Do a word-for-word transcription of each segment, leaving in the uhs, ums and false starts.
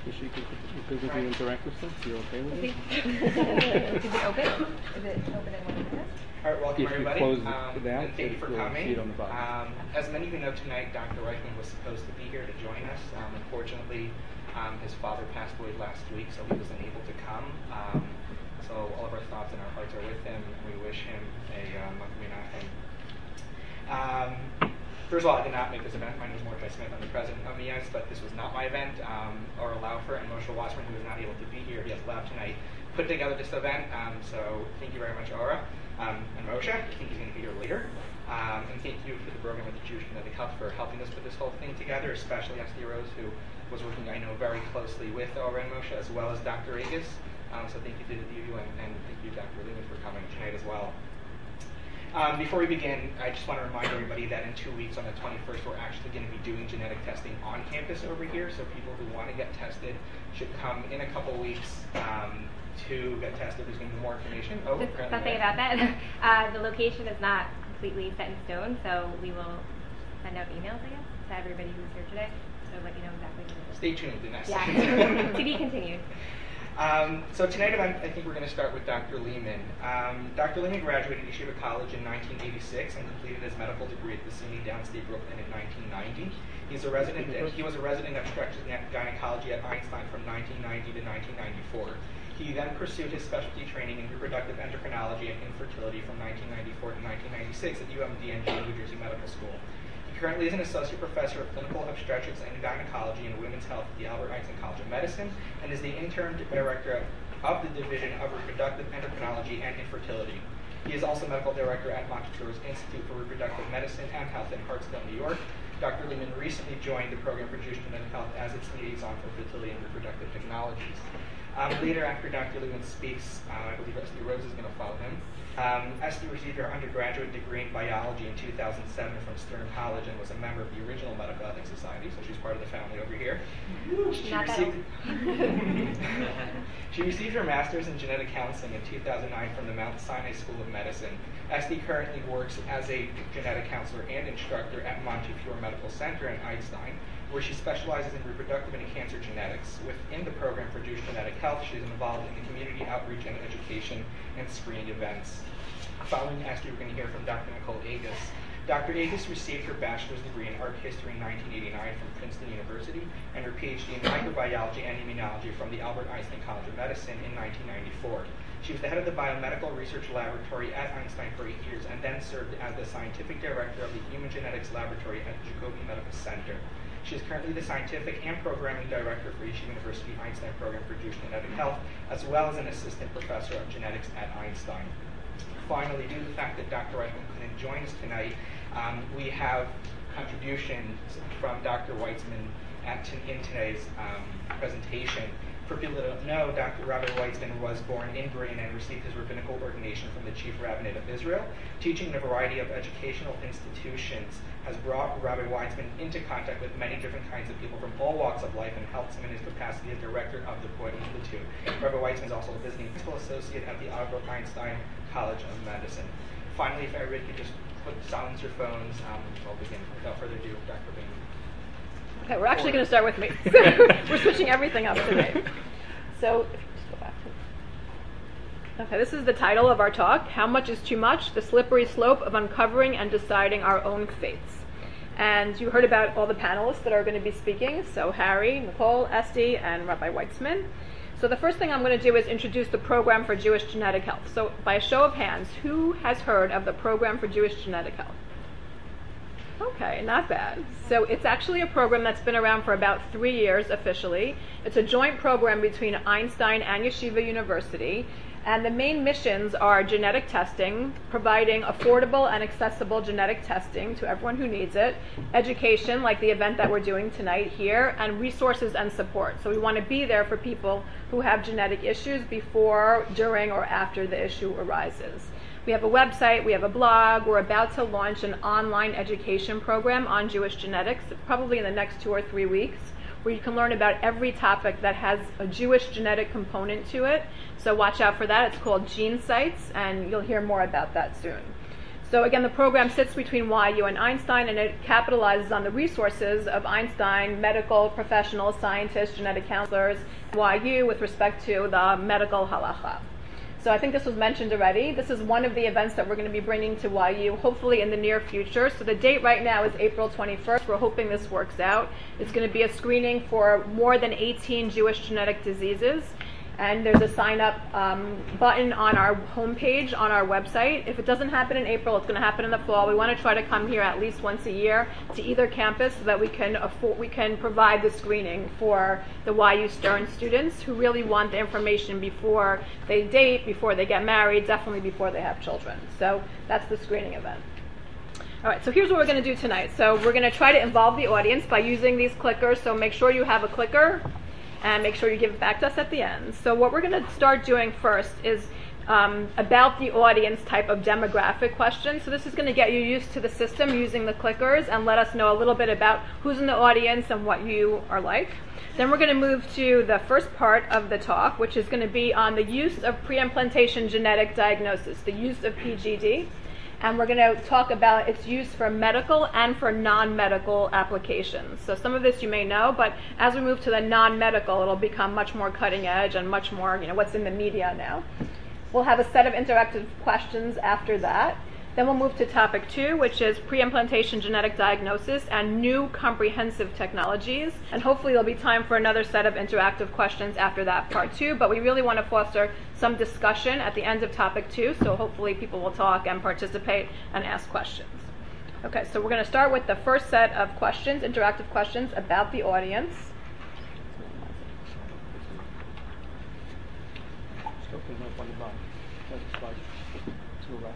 so she could, you could do interactive stuff? You're okay with it? Is it open? Is it open in one minute? All right, welcome If you everybody, close um, it out, and thank you for we'll coming. see it on the bottom. Um, as many of you know tonight, Doctor Reichman was supposed to be here to join us. Um, unfortunately, um, his father passed away last week, so he was unable to come. Um, so all of our thoughts and our hearts are with him, and we wish him a um, um, First of all, I did not make this event. My name is Mordecai Smith. I'm the president of M E S, but this was not my event. Um, Aura Laufer and Moshe Wassman, who is not able to be here, he has left tonight, put together this event. Um, so thank you very much, Aura. Um, and Moshe, I think he's going to be here later. Um, and thank you for the program with the Jewish Genetic Health for helping us put this whole thing together, especially Esther Rose, who was working, I know, very closely with Aura and Moshe, as well as Doctor Agus. Um, so thank you to you, and, and thank you, Doctor Lehman, for coming tonight as well. Um, before we begin, I just want to remind everybody that in two weeks, on the twenty-first, we're actually going to be doing genetic testing on campus over here. So people who want to get tested should come in a couple weeks um, to get tested. There's going to be more information. Oh, just something about that. Uh, the location is not completely set in stone, so we will send out emails, I guess, to everybody who's here today, so let you know exactly what it is. Stay tuned. The next yeah. To be continued. Um, so tonight, I think we're going to start with Doctor Lehman. Um, Doctor Lehman graduated Yeshiva College in nineteen eighty-six and completed his medical degree at the S U N Y Downstate Brooklyn in nineteen ninety. He's a resident. He was a resident of obstetrics and gynecology at Einstein from nineteen ninety to nineteen ninety-four. He then pursued his specialty training in reproductive endocrinology and infertility from nineteen ninety-four to nineteen ninety-six at U M D N G New Jersey Medical School. Currently is an associate professor of clinical obstetrics and gynecology and women's health at the Albert Einstein College of Medicine, and is the interim director of the Division of Reproductive Endocrinology and Infertility. He is also medical director at Montessori's Institute for Reproductive Medicine and Health in Hartsdale, New York. Doctor Lehman recently joined the program for Jewish Genetic Health as its liaison for fertility and reproductive technologies. Um, later, after Doctor Lehman speaks, uh, I believe Esther Rose is going to follow him. Um, Esther received her undergraduate degree in biology in two thousand seven from Stern College and was a member of the original Medical Ethics Society, so she's part of the family over here. She Not received, she received her master's in genetic counseling in two thousand nine from the Mount Sinai School of Medicine. Esther currently works as a genetic counselor and instructor at Montefiore Medical Center in Einstein, where she specializes in reproductive and cancer genetics. Within the program for Jewish Genetic Health, she is involved in the community outreach and education and screening events. Following Esther, we're going to hear from Doctor Nicole Agus. Doctor Agus received her bachelor's degree in art history in nineteen eighty-nine from Princeton University and her PhD in microbiology and immunology from the Albert Einstein College of Medicine in nineteen ninety-four. She was the head of the biomedical research laboratory at Einstein for eight years and then served as the scientific director of the Human Genetics Laboratory at Jacobi Medical Center. She is currently the scientific and programming director for Yeshiva University Einstein Program for Jewish Genetic Health, as well as an assistant professor of genetics at Einstein. Finally, due to the fact that Doctor Reichman couldn't join us tonight, um, we have contributions from Doctor Weitzman at in today's um, presentation. For people that don't know, Doctor Rabbi Weitzman was born in Britain and received his rabbinical ordination from the Chief Rabbinate of Israel. Teaching in a variety of educational institutions has brought Rabbi Weitzman into contact with many different kinds of people from all walks of life and helps him in his capacity as director of the Poet Institute. Rabbi Weitzman is also a visiting principal associate at the Albert Einstein College of Medicine. Finally, if everybody could just put silence your phones, um, we'll begin. Without further ado, Doctor Bain. Okay, we're actually going to start with me. We're switching everything up today. So, just go back. Okay, this is the title of our talk, How Much is Too Much? The Slippery Slope of Uncovering and Deciding Our Own Fates. And you heard about all the panelists that are going to be speaking, so Harry, Nicole, Esty, and Rabbi Weitzman. So the first thing I'm going to do is introduce the Program for Jewish Genetic Health. So by a show of hands, who has heard of the Program for Jewish Genetic Health? Okay, not bad. So it's actually a program that's been around for about three years officially. It's a joint program between Einstein and Yeshiva University. And the main missions are genetic testing, providing affordable and accessible genetic testing to everyone who needs it, education, like the event that we're doing tonight here, and resources and support. So we want to be there for people who have genetic issues before, during, or after the issue arises. We have a website, we have a blog, we're about to launch an online education program on Jewish genetics, probably in the next two or three weeks, where you can learn about every topic that has a Jewish genetic component to it. So watch out for that. It's called GeneSites, and you'll hear more about that soon. So again, the program sits between Y U and Einstein, and it capitalizes on the resources of Einstein, medical professionals, scientists, genetic counselors, Y U with respect to the medical halacha. So I think this was mentioned already. This is one of the events that we're going to be bringing to Y U, hopefully in the near future. So the date right now is April twenty-first. We're hoping this works out. It's going to be a screening for more than eighteen Jewish genetic diseases. And there's a sign-up um, button on our homepage, on our website. If it doesn't happen in April, it's going to happen in the fall. We want to try to come here at least once a year to either campus so that we can afford, we can provide the screening for the Y U Stern students who really want the information before they date, before they get married, definitely before they have children. So that's the screening event. All right, so here's what we're going to do tonight. So we're going to try to involve the audience by using these clickers. So make sure you have a clicker, and make sure you give it back to us at the end. So what we're going to start doing first is um, about the audience type of demographic questions. So this is going to get you used to the system using the clickers and let us know a little bit about who's in the audience and what you are like. Then we're going to move to the first part of the talk, which is going to be on the use of preimplantation genetic diagnosis, the use of P G D. And we're going to talk about its use for medical and for non-medical applications. So some of this you may know, but as we move to the non-medical, it'll become much more cutting edge and much more, you know, what's in the media now. We'll have a set of interactive questions after that. Then we'll move to topic two, which is preimplantation genetic diagnosis and new comprehensive technologies. And hopefully there'll be time for another set of interactive questions after that part two, but we really want to foster some discussion at the end of topic two, so hopefully people will talk and participate and ask questions. Okay, so we're going to start with the first set of questions, interactive questions about the audience. Just open it up on the bottom. That's the slide to the left.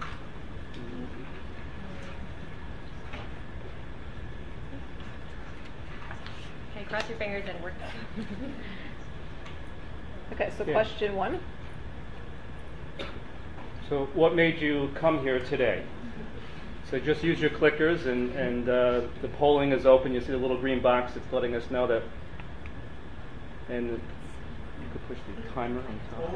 Okay, cross your fingers and work done. Okay, so Yeah. question one. So what made you come here today? So just use your clickers, and, and uh, the polling is open. You see the little green box that's letting us know that. And you could push the timer on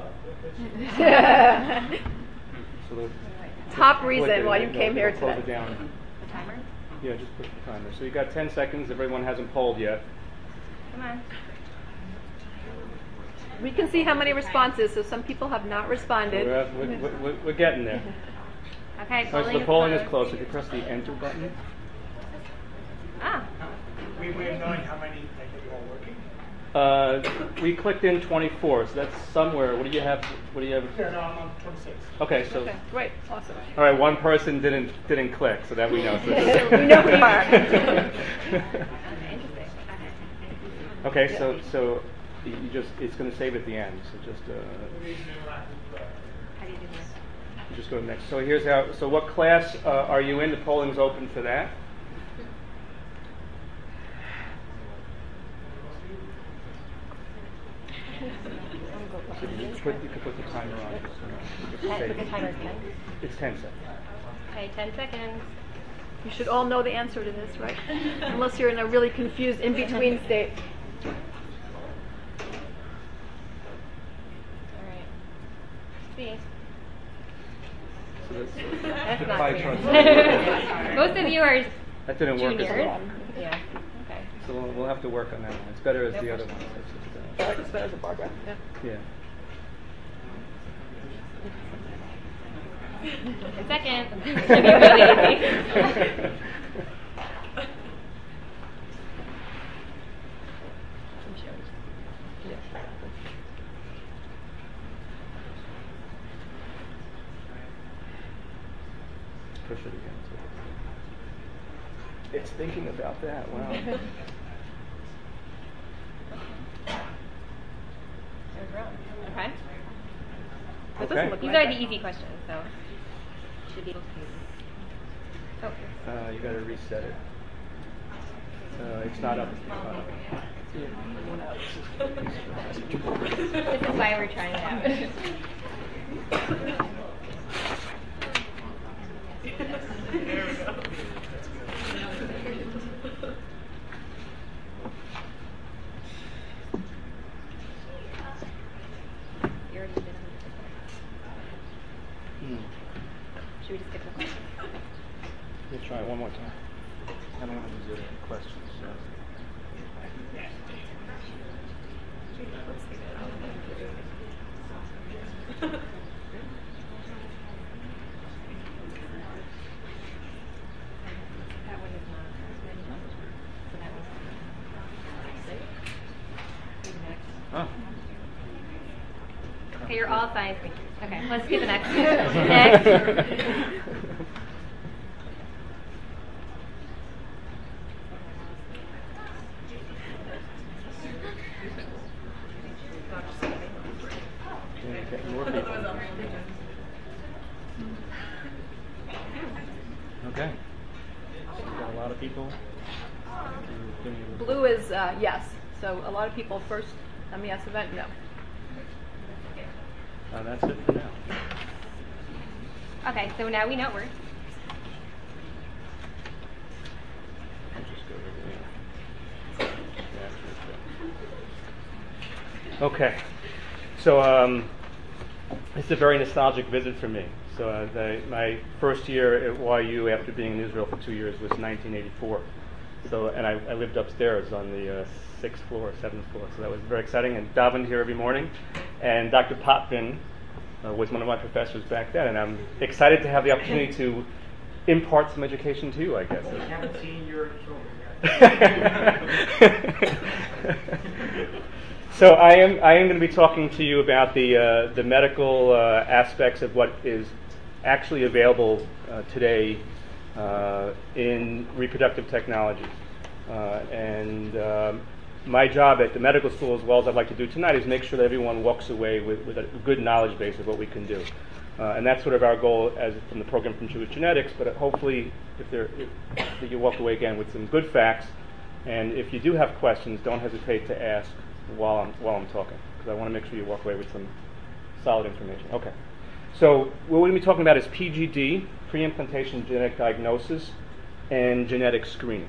top. So the, Top the reason clicker, why you no, came here it'll close today. it down. The timer? Yeah, just push the timer. So you got ten seconds. Everyone hasn't polled yet. Come on. We can see how many responses, so some people have not responded. We're, we're, we're, we're getting there. Okay, So polling the polling is closed. closed. If you press the enter button. Ah, We we have knowing how many like, are you all working? Uh, we clicked in twenty-four, so that's somewhere. What do you have? What do you have? Yeah, no, I'm on twenty-six. Okay, so Okay, great, awesome. all right, one person didn't didn't click, so that we know. So We know who you are. okay, interesting. Okay. Okay, so so you just it's going to save at the end. So just uh, How do you do this? you just go to next. So here's how. So what class uh, are you in? The polling's open for that. So you can put you can put the timer on. Just, uh, just Ten, save put the it. timer at ten. It's ten seconds. Okay, ten seconds. You should all know the answer to this, right? Unless you're in a really confused in-between state. All right. See. So that's, That's the not pie weird. chart. Most of you are That didn't work as juniors. well. Yeah. Okay. So we'll, we'll have to work on that one. It's better as No the other question. one. It's just, uh, It's better as a bar graph, yeah. yeah. Ten seconds. It's gonna be really easy. Push it again. So it's thinking about that. Wow. It was wrong. Okay. That doesn't Okay. look These like are that. the easy questions, so should be able to. Oh. Uh, you got to reset it. Uh, it's not up. Uh, This is why we're trying it out. You already did it. hmm. Should we just skip the Let me try it one more time. I don't want to lose any questions. So. Oh. Okay, you're all science majors. Okay, let's do the next. Next. Okay. So we've got a lot of people. Blue is uh, yes. So a lot of people first M E S event, no. Uh, that's it for now. Okay, so now we know it works. I'll just go over there. Okay. So um, it's a very nostalgic visit for me. So uh, the, my first year at Y U after being in Israel for two years was nineteen eighty-four. So, and I, I lived upstairs on the uh, sixth floor, seventh floor. So that was very exciting. And davened here every morning. And Doctor Potvin uh, was one of my professors back then. And I'm excited to have the opportunity to impart some education to you, I guess. We haven't seen your children yet. So I am I am going to be talking to you about the uh, the medical uh, aspects of what is actually available uh, today uh, in reproductive technology. Uh, and um, my job at the medical school, as well as I'd like to do tonight, is make sure that everyone walks away with, with a good knowledge base of what we can do. Uh, and that's sort of our goal as from the program from Jewish Genetics. But hopefully, if there, if, that you walk away again with some good facts. And if you do have questions, don't hesitate to ask while I'm while I'm talking, because I want to make sure you walk away with some solid information. Okay. So what we're going to be talking about is P G D, pre-implantation genetic diagnosis, and genetic screening.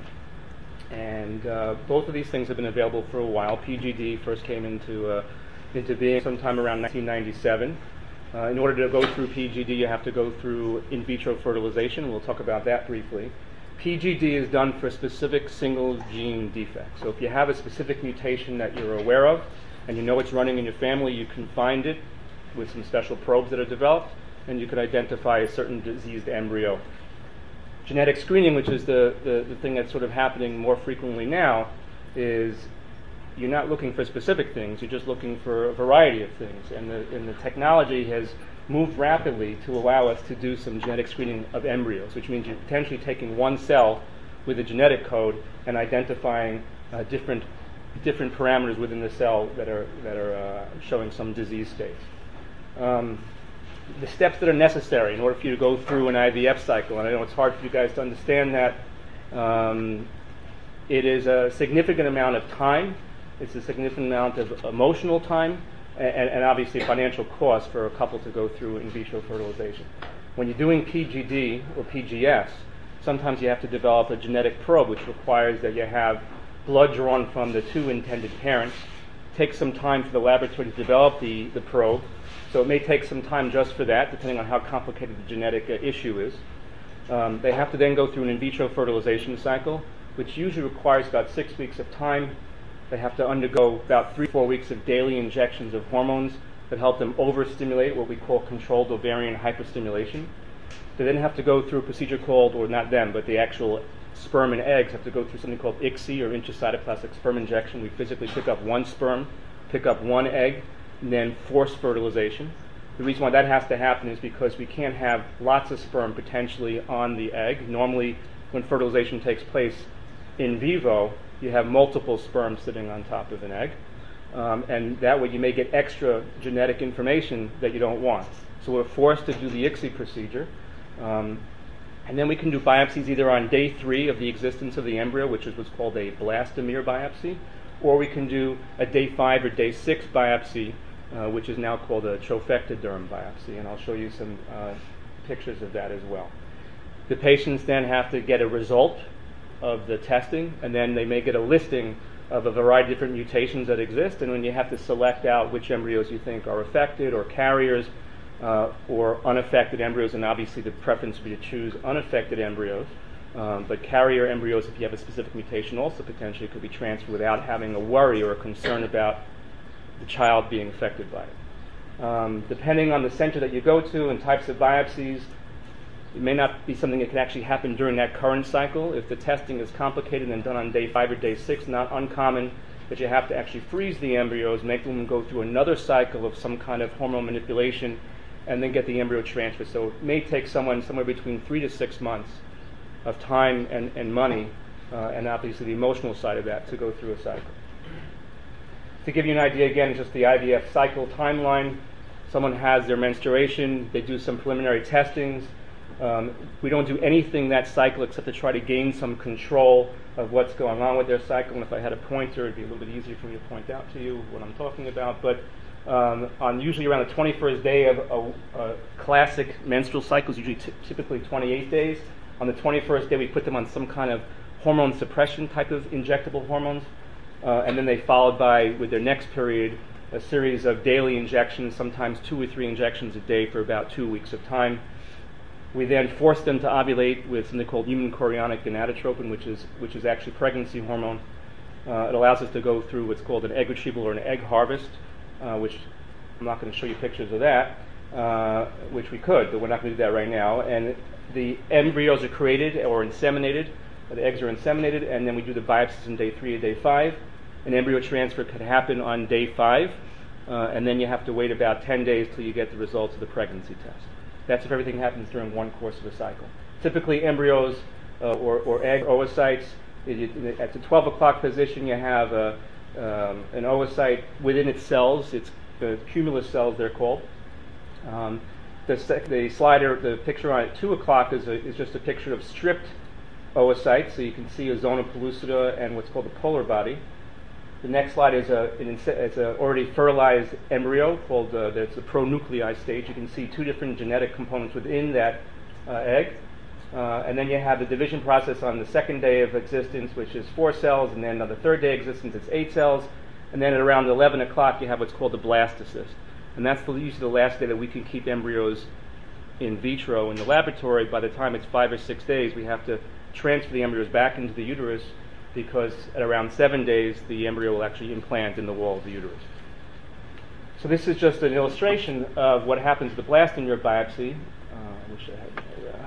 And uh, both of these things have been available for a while. P G D first came into uh, into being sometime around nineteen ninety-seven. Uh, in order to go through P G D, you have to go through in vitro fertilization. We'll talk about that briefly. P G D is done for specific single gene defects. So if you have a specific mutation that you're aware of and you know it's running in your family, you can find it with some special probes that are developed, and you could identify a certain diseased embryo. Genetic screening, which is the, the, the thing that's sort of happening more frequently now, is you're not looking for specific things, you're just looking for a variety of things. And the, and the technology has moved rapidly to allow us to do some genetic screening of embryos, which means you're potentially taking one cell with a genetic code and identifying uh, different different parameters within the cell that are that are uh, showing some disease states. Um, the steps that are necessary in order for you to go through an I V F cycle, and I know it's hard for you guys to understand that, um, it is a significant amount of time, it's a significant amount of emotional time, And, and obviously financial cost for a couple to go through in vitro fertilization. When you're doing P G D or P G S, sometimes you have to develop a genetic probe, which requires that you have blood drawn from the two intended parents. It takes some time for the laboratory to develop the, the probe, so it may take some time just for that, depending on how complicated the genetic uh, issue is. Um, they have to then go through an in vitro fertilization cycle, which usually requires about six weeks of time. They have to undergo about three, four weeks of daily injections of hormones that help them overstimulate, what we call controlled ovarian hyperstimulation. They then have to go through a procedure called, or not them, but the actual sperm and eggs have to go through something called I C S I, or intracytoplastic sperm injection. We physically pick up one sperm, pick up one egg, and then force fertilization. The reason why that has to happen is because we can't have lots of sperm potentially on the egg. Normally, when fertilization takes place in vivo, you have multiple sperm sitting on top of an egg, um, and that way you may get extra genetic information that you don't want. So we're forced to do the I C S I procedure, um, and then we can do biopsies either on day three of the existence of the embryo, which is what's called a blastomere biopsy, or we can do a day five or day six biopsy, uh, which is now called a trophectoderm biopsy, and I'll show you some uh, pictures of that as well. The patients then have to get a result of the testing, and then they may get a listing of a variety of different mutations that exist, and when you have to select out which embryos you think are affected or carriers uh, or unaffected embryos, and obviously the preference would be to choose unaffected embryos, Um, but carrier embryos, if you have a specific mutation, also potentially could be transferred without having a worry or a concern about the child being affected by it. Um, depending on the center that you go to and types of biopsies, it may not be something that can actually happen during that current cycle. If the testing is complicated and done on day five or day six, not uncommon that you have to actually freeze the embryos, make them go through another cycle of some kind of hormone manipulation, and then get the embryo transferred. So it may take someone somewhere between three to six months of time and, and money, uh, and obviously the emotional side of that, to go through a cycle. To give you an idea, again, just the I V F cycle timeline. Someone has their menstruation, they do some preliminary testings. Um, we don't do anything that cycle except to try to gain some control of what's going on with their cycle. And if I had a pointer, it'd be a little bit easier for me to point out to you what I'm talking about. But um, on usually around the twenty-first day of a, a classic menstrual cycle is usually t- typically twenty-eight days. On the twenty-first day, we put them on some kind of hormone suppression type of injectable hormones, uh, and then they followed by, with their next period, a series of daily injections, sometimes two or three injections a day for about two weeks of time. We then force them to ovulate with something called human chorionic gonadotropin, which is which is actually pregnancy hormone. Uh, it allows us to go through what's called an egg retrieval or an egg harvest, uh, which I'm not going to show you pictures of that, uh, which we could, but we're not going to do that right now. And the embryos are created or inseminated, or the eggs are inseminated, and then we do the biopsies on day three or day five. An embryo transfer could happen on day five, uh, and then you have to wait about ten days till you get the results of the pregnancy test. That's if everything happens during one course of a cycle. Typically, embryos uh, or, or egg oocytes, it, at the twelve o'clock position, you have a, um, an oocyte within its cells. It's the cumulus cells, they're called. Um, the, sec- the slider, the picture on at two o'clock is, a, is just a picture of stripped oocytes. So you can see a zona pellucida and what's called a polar body. The next slide is a an inse- is a already fertilized embryo called uh, that's the pronuclei stage. You can see two different genetic components within that uh, egg, uh, and then you have the division process on the second day of existence, which is four cells, and then on the third day of existence, it's eight cells, and then at around eleven o'clock, you have what's called the blastocyst, and that's the, usually the last day that we can keep embryos in vitro in the laboratory. By the time it's five or six days, we have to transfer the embryos back into the uterus, because at around seven days, the embryo will actually implant in the wall of the uterus. So this is just an illustration of what happens to the blastomere biopsy. Uh, I wish I had my, uh,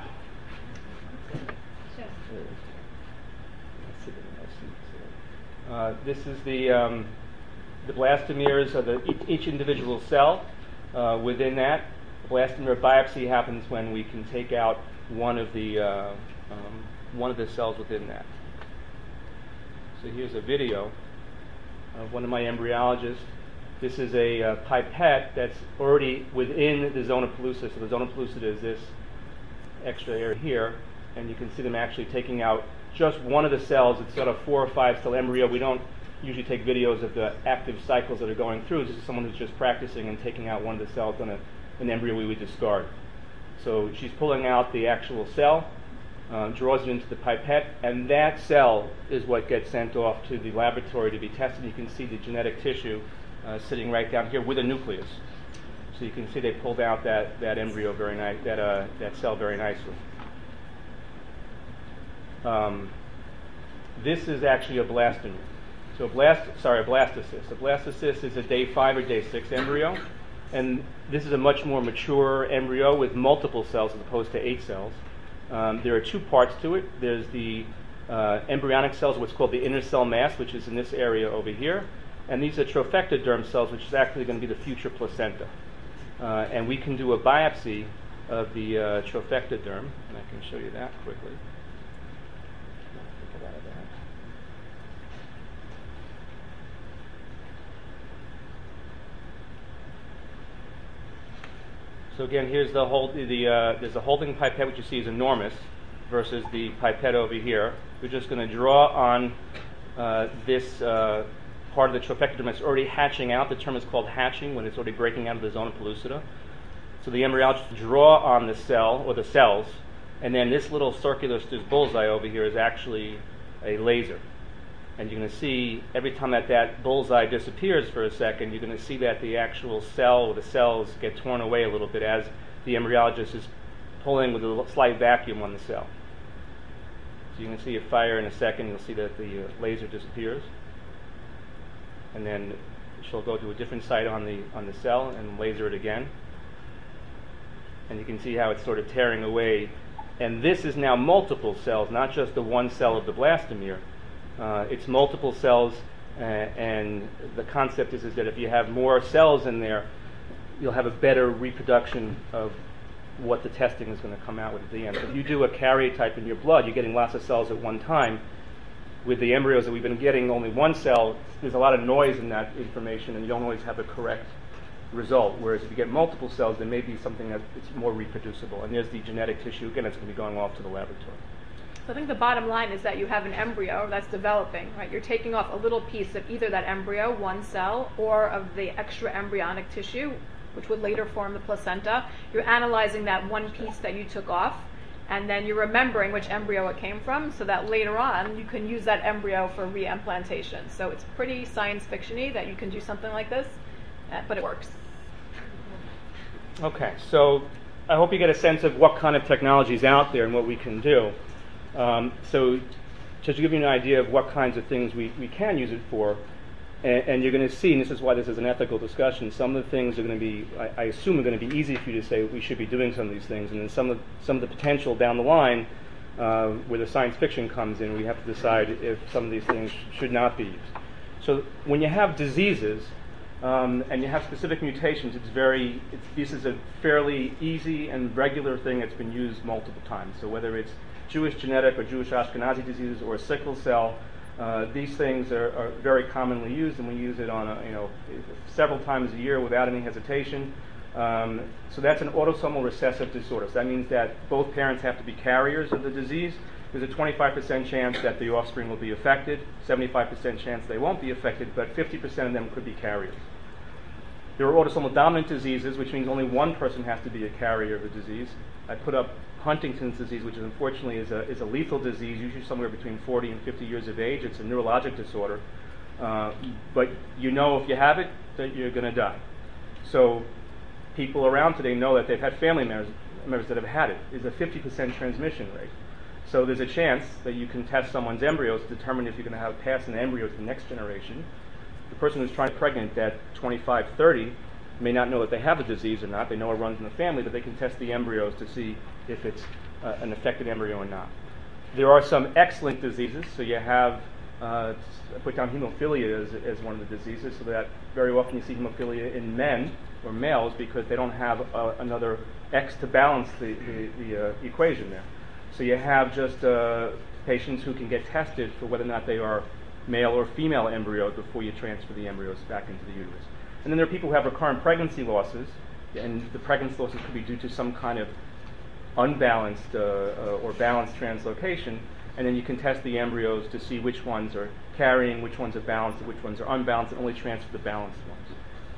uh, this is the, um, the blastomeres of the, each, each individual cell. Uh, within that, the blastomere biopsy happens when we can take out one of the, uh, um, one of the cells within that. So here's a video of one of my embryologists. This is a uh, pipette that's already within the zona pellucida. So the zona pellucida is this extra area here, and you can see them actually taking out just one of the cells. It's got a four or five cell embryo. We don't usually take videos of the active cycles that are going through. This is someone who's just practicing and taking out one of the cells on a, an embryo we would discard. So she's pulling out the actual cell, Uh, draws it into the pipette, and that cell is what gets sent off to the laboratory to be tested. You can see the genetic tissue uh, sitting right down here with a nucleus. So you can see they pulled out that, that embryo very nice, that uh, that cell very nicely. Um, this is actually a blastomere. So a blast, sorry, a blastocyst. A blastocyst is a day five or day six embryo, and this is a much more mature embryo with multiple cells as opposed to eight cells. Um, there are two parts to it. There's the uh, embryonic cells, what's called the inner cell mass, which is in this area over here. And these are trophectoderm cells, which is actually going to be the future placenta. Uh, and we can do a biopsy of the uh, trophectoderm, and I can show you that quickly. Get out of that. So again, here's the hold, the uh, there's a holding pipette, which you see is enormous, versus the pipette over here. We're just going to draw on uh, this uh, part of the trophectoderm that's already hatching out. The term is called hatching, when it's already breaking out of the zona pellucida. So the embryologist draw on the cell, or the cells, and then this little circular, this bullseye over here is actually a laser. And you're going to see every time that that bullseye disappears for a second, you're going to see that the actual cell or the cells get torn away a little bit as the embryologist is pulling with a slight vacuum on the cell. So you can see a fire in a second. You'll see that the uh, laser disappears, and then she'll go to a different site on the on the cell and laser it again. And you can see how it's sort of tearing away. And this is now multiple cells, not just the one cell of the blastomere. Uh, it's multiple cells, uh, and the concept is, is that if you have more cells in there, you'll have a better reproduction of what the testing is going to come out with at the end. If you do a karyotype in your blood, you're getting lots of cells at one time. With the embryos that we've been getting only one cell, there's a lot of noise in that information, and you don't always have a correct result. Whereas if you get multiple cells, there may be something that's more reproducible. And there's the genetic tissue. Again, it's going to be going off to the laboratory. So I think the bottom line is that you have an embryo that's developing, right? You're taking off a little piece of either that embryo, one cell, or of the extra embryonic tissue, which would later form the placenta. You're analyzing that one piece that you took off, and then you're remembering which embryo it came from, so that later on you can use that embryo for reimplantation. So it's pretty science fiction-y that you can do something like this, uh, but it works. Okay, so I hope you get a sense of what kind of technology is out there and what we can do. Um, so just to give you an idea of what kinds of things we, we can use it for, and, and you're going to see, and this is why this is an ethical discussion, some of the things are going to be, I, I assume are going to be easy for you to say we should be doing some of these things, and then some of, some of the potential down the line uh, where the science fiction comes in, we have to decide if some of these things sh- should not be used. So when you have diseases, Um, and you have specific mutations, it's very, it's, this is a fairly easy and regular thing that's been used multiple times. So whether it's Jewish genetic or Jewish Ashkenazi diseases or sickle cell, uh, these things are, are very commonly used, and we use it on a, you know, several times a year without any hesitation. Um, so that's an autosomal recessive disorder. So that means that both parents have to be carriers of the disease. There's a twenty-five percent chance that the offspring will be affected, seventy-five percent chance they won't be affected, but fifty percent of them could be carriers. There are autosomal dominant diseases, which means only one person has to be a carrier of the disease. I put up Huntington's disease, which is unfortunately is a, is a lethal disease, usually somewhere between forty and fifty years of age. It's a neurologic disorder. Uh, but you know if you have it that you're going to die. So people around today know that they've had family members, members that have had it. There's a fifty percent transmission rate. So there's a chance that you can test someone's embryos to determine if you're going to have pass an embryo to the next generation. The person who's trying to pregnant at twenty-five, thirty may not know that they have a disease or not. They know it runs in the family, but they can test the embryos to see if it's uh, an affected embryo or not. There are some X-linked diseases. So you have, uh, I put down hemophilia as, as one of the diseases, so that very often you see hemophilia in men or males because they don't have uh, another X to balance the, the, the uh, equation there. So you have just uh, patients who can get tested for whether or not they are male or female embryos before you transfer the embryos back into the uterus. And then there are people who have recurrent pregnancy losses, and the pregnancy losses could be due to some kind of unbalanced uh, uh, or balanced translocation, and then you can test the embryos to see which ones are carrying, which ones are balanced, and which ones are unbalanced, and only transfer the balanced ones.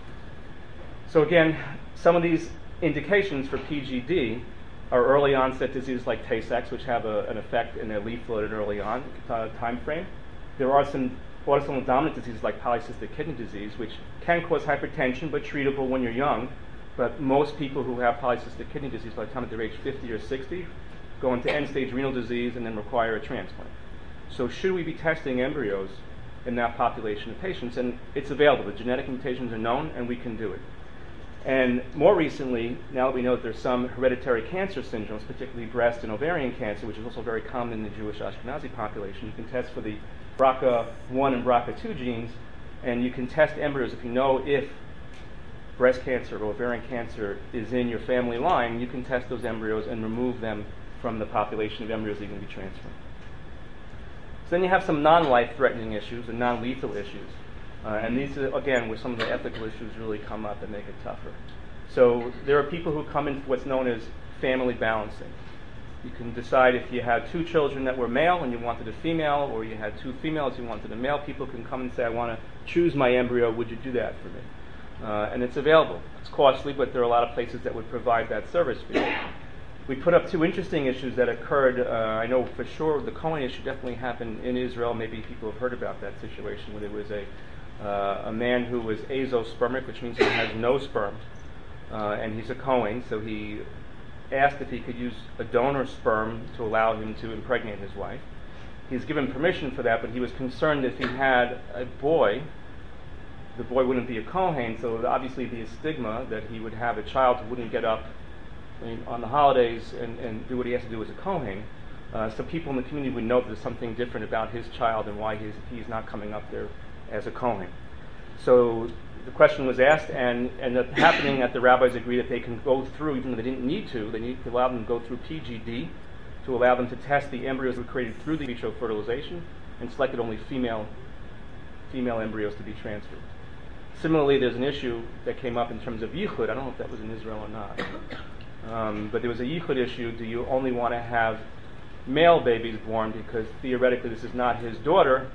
So again, some of these indications for P G D are early onset diseases like Tay-Sachs, which have a, an effect in their leaf loaded early on uh, time frame. There are some autosomal dominant diseases like polycystic kidney disease, which can cause hypertension but treatable when you're young. But most people who have polycystic kidney disease by the time they're age fifty or sixty go into end-stage renal disease and then require a transplant. So should we be testing embryos in that population of patients? And it's available. The genetic mutations are known, and we can do it. And more recently, now that we know that there's some hereditary cancer syndromes, particularly breast and ovarian cancer, which is also very common in the Jewish Ashkenazi population, you can test for the B R C A one and B R C A two genes, and you can test embryos if you know if breast cancer or ovarian cancer is in your family line. You can test those embryos and remove them from the population of embryos that you can be transferring. So then you have some non-life threatening issues and non-lethal issues. Uh, and these, are, again, where some of the ethical issues really come up and make it tougher. So there are people who come in for what's known as family balancing. You can decide if you had two children that were male and you wanted a female, or you had two females and you wanted a male. People can come and say, I want to choose my embryo, would you do that for me? Uh, and it's available. It's costly, but there are a lot of places that would provide that service for you. We put up two interesting issues that occurred. Uh, I know for sure the Cohen issue definitely happened in Israel. Maybe people have heard about that situation where there was a Uh, a man who was azospermic, which means he has no sperm, uh, and he's a Cohen, so he asked if he could use a donor sperm to allow him to impregnate his wife. He's given permission for that, but he was concerned if he had a boy, the boy wouldn't be a Kohen, so it would obviously be a stigma that he would have a child who wouldn't get up I mean, on the holidays and, and do what he has to do as a Kohen. Uh, so people in the community would know there's something different about his child and why he's, he's not coming up there as a Kohen. So the question was asked, and ended up happening that the rabbis agreed that they can go through, even though they didn't need to, they need to allow them to go through P G D to allow them to test the embryos that were created through the in vitro fertilization, and selected only female female embryos to be transferred. Similarly, there's an issue that came up in terms of yichud. I don't know if that was in Israel or not. Um, but there was a yichud issue. Do you only want to have male babies born because theoretically this is not his daughter,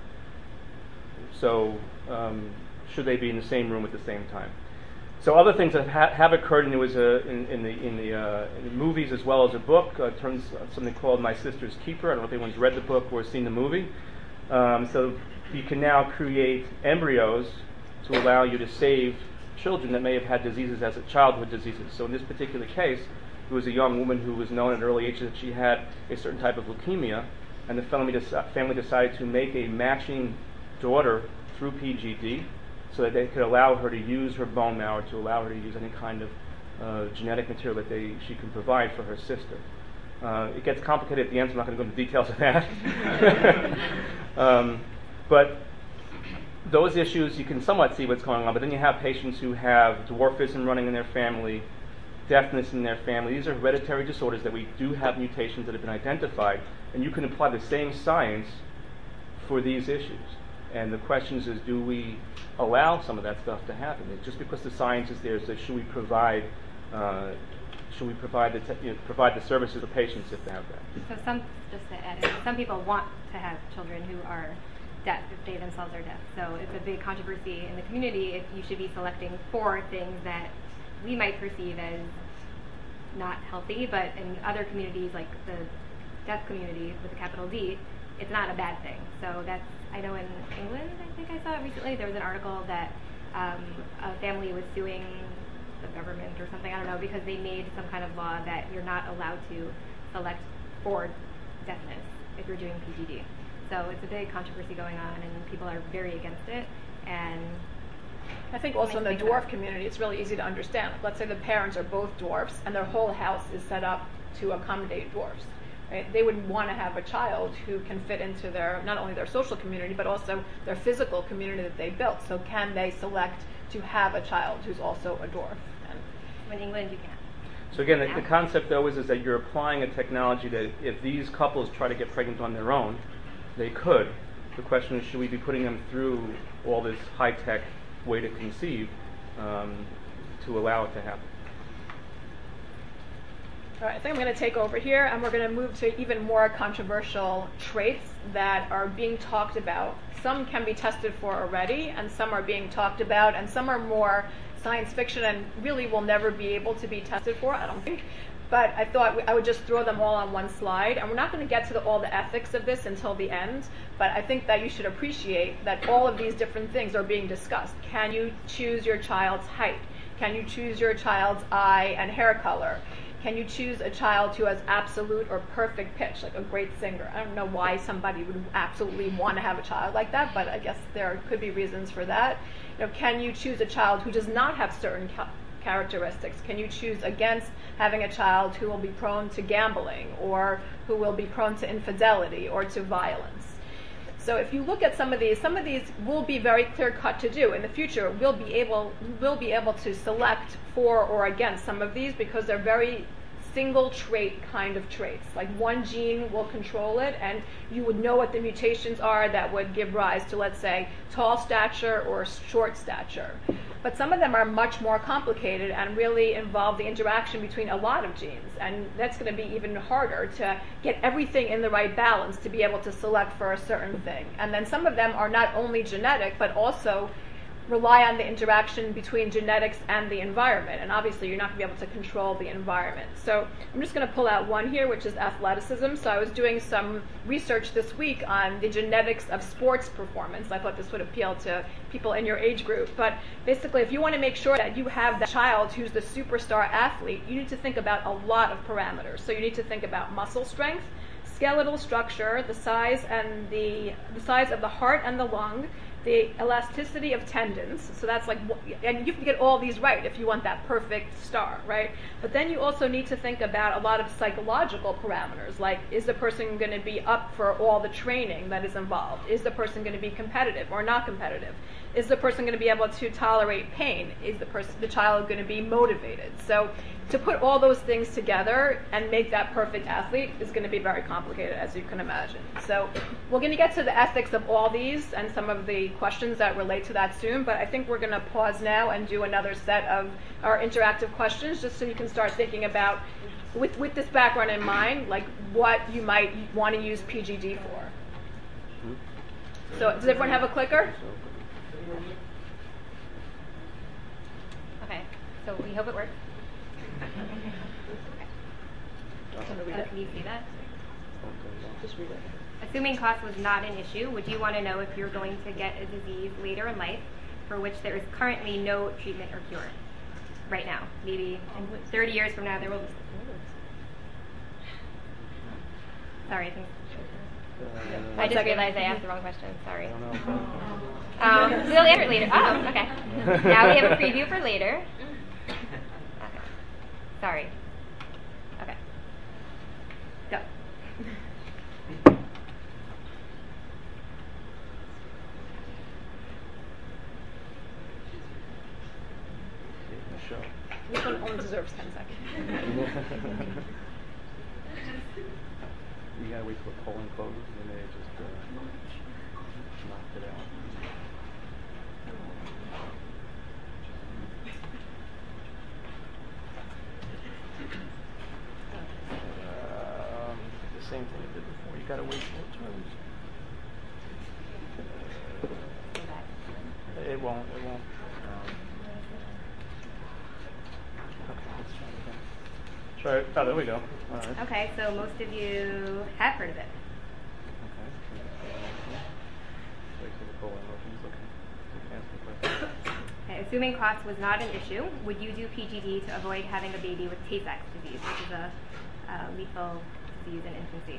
so um, should they be in the same room at the same time? So other things that ha- have occurred, and there was a, in, in the, in, the, uh, in the movies as well as a book, uh, turns something called My Sister's Keeper. I don't know if anyone's read the book or seen the movie. Um, so you can now create embryos to allow you to save children that may have had diseases as a childhood diseases. So in this particular case, there was a young woman who was known at an early age that she had a certain type of leukemia, and the family, deci- family decided to make a matching daughter through P G D so that they could allow her to use her bone marrow, to allow her to use any kind of uh, genetic material that they, she can provide for her sister. Uh, it gets complicated at the end, so I'm not going to go into details of that. um, but those issues, you can somewhat see what's going on, but then you have patients who have dwarfism running in their family, deafness in their family. These are hereditary disorders that we do have mutations that have been identified, and you can apply the same science for these issues. And the question is, do we allow some of that stuff to happen? Just because the science is there, so should we provide uh, should we provide the te- you know, provide the services to patients if they have that? So some, just to add in, some people want to have children who are deaf if they themselves are deaf. So it's a big controversy in the community if you should be selecting for things that we might perceive as not healthy, but in other communities like the deaf community with a capital D, it's not a bad thing. So that's, I know in England, I think I saw it recently, there was an article that um, a family was suing the government or something, I don't know, because they made some kind of law that you're not allowed to select for deafness if you're doing P G D. So it's a big controversy going on, and people are very against it. And I think also in the dwarf community, it's really easy to understand. Let's say the parents are both dwarfs, and their whole house is set up to accommodate dwarfs. Right? They would want to have a child who can fit into their, not only their social community, but also their physical community that they built. So can they select to have a child who's also a dwarf? And in England, you can't. So again, the, the concept though is, is that you're applying a technology that if these couples try to get pregnant on their own, they could. The question is, should we be putting them through all this high-tech way to conceive um, to allow it to happen? All right, I think I'm going to take over here, and we're going to move to even more controversial traits that are being talked about. Some can be tested for already, and some are being talked about, and some are more science fiction and really will never be able to be tested for, I don't think. But I thought I would just throw them all on one slide, and we're not going to get to the, all the ethics of this until the end, but I think that you should appreciate that all of these different things are being discussed. Can you choose your child's height? Can you choose your child's eye and hair color? Can you choose a child who has absolute or perfect pitch, like a great singer? I don't know why somebody would absolutely want to have a child like that, but I guess there could be reasons for that. You know, can you choose a child who does not have certain ca- characteristics? Can you choose against having a child who will be prone to gambling, or who will be prone to infidelity or to violence? So if you look at some of these, some of these will be very clear-cut to do. In the future, we'll be able we'll be able to select for or against some of these because they're very single trait kind of traits. Like one gene will control it, and you would know what the mutations are that would give rise to, let's say, tall stature or short stature. But some of them are much more complicated and really involve the interaction between a lot of genes, and that's going to be even harder to get everything in the right balance to be able to select for a certain thing. And then some of them are not only genetic, but also rely on the interaction between genetics and the environment, and obviously you're not going to be able to control the environment. So I'm just going to pull out one here, which is athleticism. So I was doing some research this week on the genetics of sports performance. I thought this would appeal to people in your age group. But basically, if you want to make sure that you have that child who's the superstar athlete, you need to think about a lot of parameters. So you need to think about muscle strength, skeletal structure, the size and the the size of the heart and the lung, the elasticity of tendons. So that's like, and you can get all these right if you want that perfect star, right? But then you also need to think about a lot of psychological parameters, like is the person going to be up for all the training that is involved? Is the person going to be competitive or not competitive? Is the person going to be able to tolerate pain? Is the person, the child, going to be motivated? So to put all those things together and make that perfect athlete is going to be very complicated, as you can imagine. So we're going to get to the ethics of all these and some of the questions that relate to that soon, but I think we're going to pause now and do another set of our interactive questions just so you can start thinking about, with, with this background in mind, like what you might want to use P G D for. So does everyone have a clicker? Okay, so we hope it works. Okay. Uh, can you see that? Just read it. Assuming cost was not an issue, would you want to know if you're going to get a disease later in life for which there is currently no treatment or cure? Right now. Maybe in thirty years from now there will be. Sorry, I think. Uh, I just realized I asked the wrong question. Sorry. I don't know. Um, we'll answer it later. Oh, okay. Now we have a preview for later. Okay. Sorry. Okay. Go. Show. This one only deserves ten seconds. You gotta wait till the polling closes and then they just uh, knocked it out. Um, the same thing it did before. You gotta wait till it turns. Uh, it won't. It won't. Um, okay, let's try it again. Try it. Oh, there we go. All right. Okay, so most of you have heard of it. Okay, assuming cost was not an issue, would you do P G D to avoid having a baby with Tay-Sachs disease, which is a uh, lethal disease in infancy?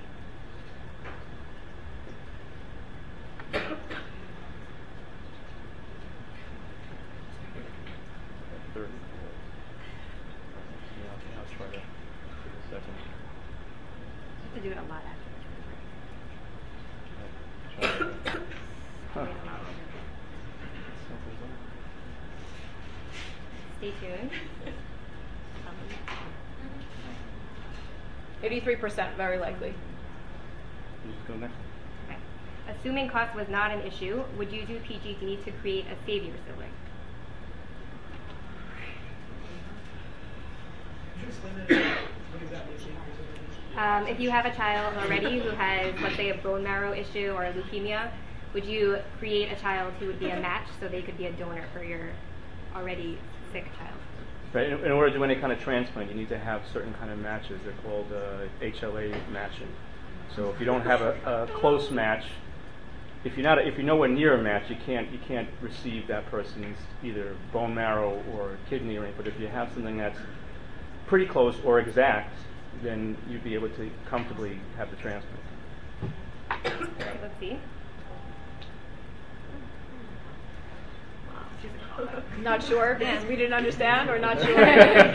Third. Yeah, I'll try to for the second. You have to do it a lot, actually. Huh. Stay tuned. eighty-three percent, very likely. You just go next. Okay. Assuming cost was not an issue, would you do P G D to create a savior sibling? Um, if you have a child already who has, let's say, a bone marrow issue or a leukemia, would you create a child who would be a match so they could be a donor for your already sick child? Right. In, in order to do any kind of transplant, you need to have certain kind of matches. They're called uh, H L A matching. So if you don't have a, a close match, if you're not, a, if you're nowhere near a match, you can't you can't receive that person's either bone marrow or kidney or anything. But if you have something that's pretty close or exact, then you'd be able to comfortably have the transplant. Okay, let's see. Not sure because we didn't understand, or not sure?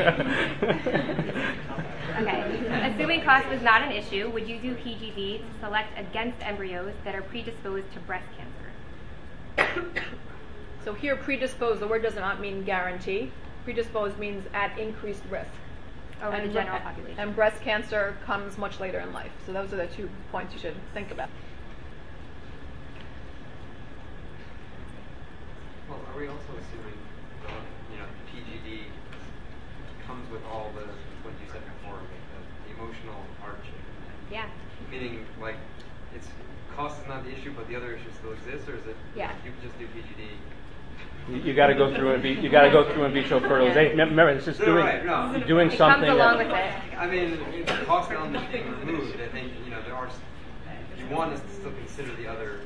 Okay. Assuming cost was not an issue, would you do P G D to select against embryos that are predisposed to breast cancer? So here, predisposed, the word does not mean guarantee. Predisposed means at increased risk. Over and the general bre- population. And breast cancer comes much later in life. So those are the two points you should think about. Well, are we also assuming, uh, you know, P G D comes with all the, what you said before, like the emotional hardship? Yeah. Meaning, like, it's cost is not the issue, but the other issue still exists, or is it? Yeah. You can just do P G D. You, you got to go through and be, you got to go through in vitro fertilization. Remember, it's just No, doing right, no. doing It something. comes along that, with it. I mean, if the cost element being removed, I think, you know, there are, s- you want us to still consider the other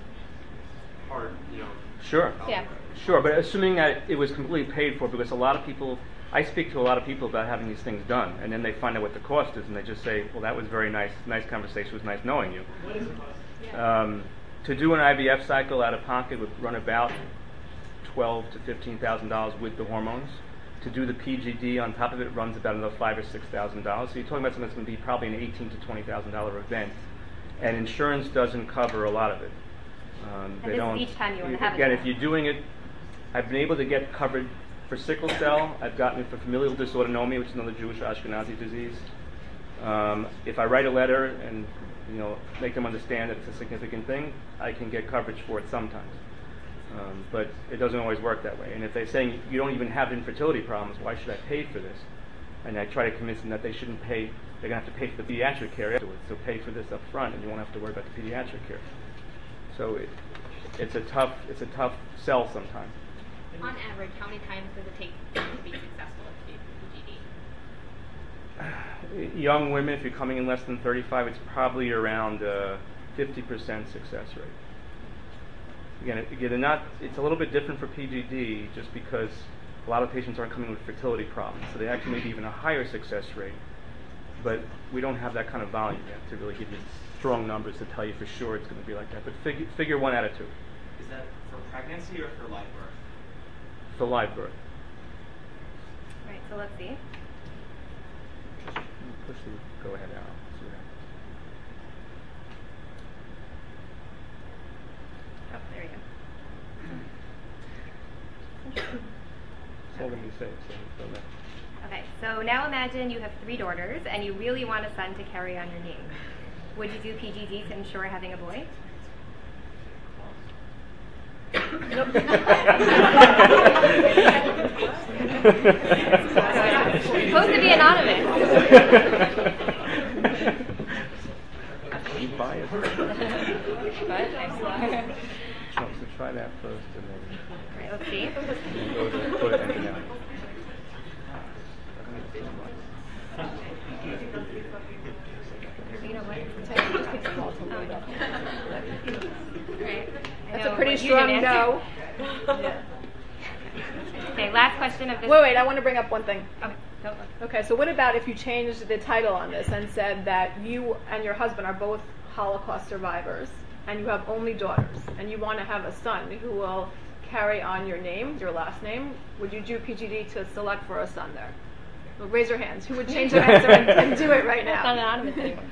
hard, you know. Sure. Yeah. Sure, but assuming that it was completely paid for, because a lot of people I speak to a lot of people about having these things done, and then they find out what the cost is, and they just say, well, that was very nice, nice conversation, it was nice knowing you. What is the cost? Um, to do an I V F cycle out of pocket would run about twelve to fifteen thousand dollars with the hormones. To do the P G D on top of it runs about another five or six thousand dollars. So you're talking about something that's going to be probably an eighteen to twenty thousand dollar event, and insurance doesn't cover a lot of it. Um, And they this is don't. each time you want to have it Again, done. if you're doing it, I've been able to get covered for sickle cell. I've gotten it for familial dysautonomia, which is another Jewish Ashkenazi disease. Um, if I write a letter and you know make them understand that it's a significant thing, I can get coverage for it sometimes. Um, but it doesn't always work that way. And if they're saying you don't even have infertility problems, why should I pay for this? And I try to convince them that they shouldn't pay. They're going to have to pay for the pediatric care afterwards. So pay for this up front, and you won't have to worry about the pediatric care. So it, it's a tough it's a tough sell sometimes. On average, how many times does it take to be successful at the P G D? Young women, if you're coming in less than thirty-five, it's probably around uh, fifty percent success rate. Again, it, again not, it's a little bit different for P G D just because a lot of patients aren't coming with fertility problems, so they actually may be even a higher success rate. But we don't have that kind of volume yet to really give you strong numbers to tell you for sure it's going to be like that. But figure, figure one out of two. Is that for pregnancy or for live birth? For live birth. Right, so let's see. Push the go ahead arrow. See that? Oh, there you go. That's all that you say. So fill that. Okay, so now imagine you have three daughters and you really want a son to carry on your name. Would you do P G D to ensure having a boy? Nope. It's supposed to be anonymous. You buy it. But, No, so try that first, and then right, let's see. and then go to go to ending out. You know what? Right. I That's know a pretty what you strong didn't no. answer. Okay, last question of this. Wait, wait, I want to bring up one thing. Okay, go look. Okay, so what about if you changed the title on this and said that you and your husband are both Holocaust survivors and you have only daughters and you want to have a son who will carry on your name, your last name? Would you do P G D to select for a son there? Well, raise your hands. Who would change their answer and, and do it right It's not now? anonymous anymore.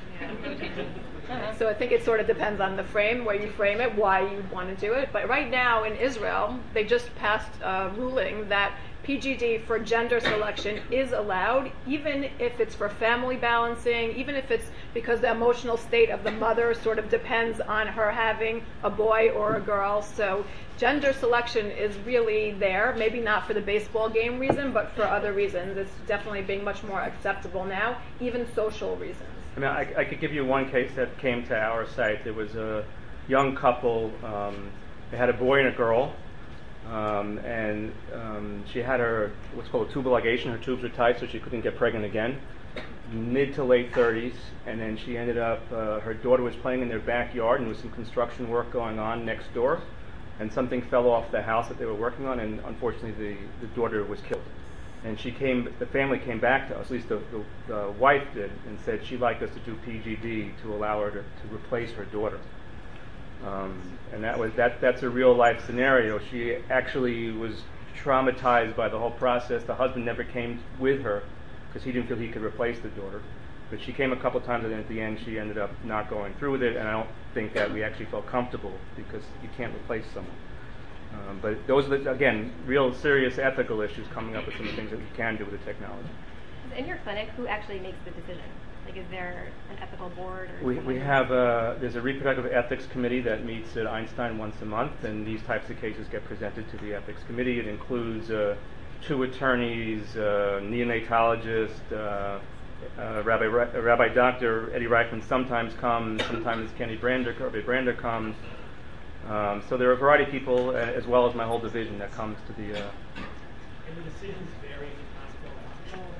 So I think it sort of depends on the frame, where you frame it, why you want to do it. But right now in Israel, they just passed a ruling that P G D for gender selection is allowed, even if it's for family balancing, even if it's because the emotional state of the mother sort of depends on her having a boy or a girl. So gender selection is really there, maybe not for the baseball game reason, but for other reasons. It's definitely being much more acceptable now, even social reasons. I mean, I, I could give you one case that came to our site. There was a young couple. Um, they had a boy and a girl, um, and um, she had her what's called a tubal ligation. Her tubes were tight, so she couldn't get pregnant again. Mid to late thirties, and then she ended up. Uh, her daughter was playing in their backyard, and there was some construction work going on next door, and something fell off the house that they were working on, and unfortunately, the, the daughter was killed. And she came, the family came back to us, at least the, the, the wife did, and said she'd like us to do P G D to allow her to, to replace her daughter. Um, and that was that. That's a real life scenario. She actually was traumatized by the whole process. The husband never came with her because he didn't feel he could replace the daughter. But she came a couple of times, and then at the end, she ended up not going through with it. And I don't think that we actually felt comfortable because you can't replace someone. Um, but those are, the, again, real serious ethical issues coming up with some of the things that we can do with the technology. In your clinic, who actually makes the decision? Like, is there an ethical board? Or We, someone we who- have a, there's a reproductive ethics committee that meets at Einstein once a month, and these types of cases get presented to the ethics committee. It includes uh, two attorneys, uh, neonatologist, uh, uh, Rabbi, uh, Rabbi Doctor Eddie Reichman sometimes comes, sometimes Kenny Brander, Rabbi Brander comes. Um, so there are a variety of people, uh, as well as my whole division, that comes to the. Uh, And the decisions vary from hospital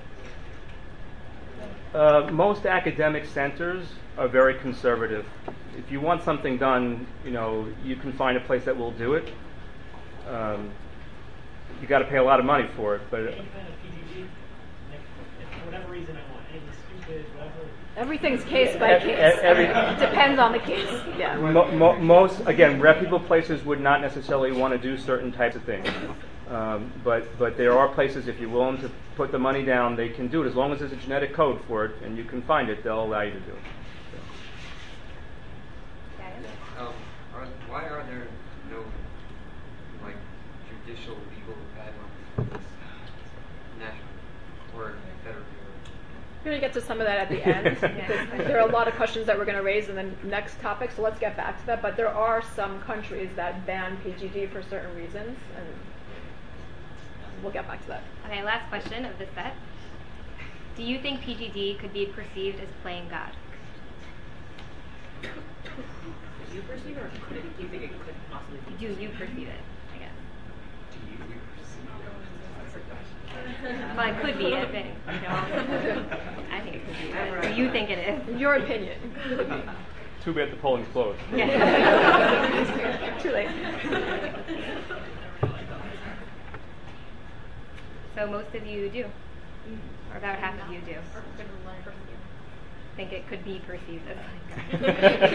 to uh, hospital. most academic centers are very conservative. If you want something done, you know, you can find a place that will do it. Um, you got to pay a lot of money for it. But Any kind of P G D, like, if for whatever reason I want, anything stupid, whatever. Everything's case by Ev- case. ev- every- Depends on the case. Yeah. Mo- mo- most, again, reputable places would not necessarily want to do certain types of things. Um, but but there are places, if you're willing to put the money down, they can do it. As long as there's a genetic code for it and you can find it, they'll allow you to do it. Um, are, why are there no, like, judicial legal guidelines for this national or federal? We're going to get to some of that at the end, because there are a lot of questions that we're going to raise in the next topic, so let's get back to that. But there are some countries that ban P G D for certain reasons, and we'll get back to that. Okay, last question of this set. Do you think P G D could be perceived as playing God? Do you perceive it, or could it, do you think it could possibly be? Do you perceive it, I guess? Do you perceive Well, it could be, I think. You know? I think it could be. But do you think it is? Your opinion. Too bad the polling's closed. Yeah. Too late. So most of you do, or about half of you do. Think it could be perceived as like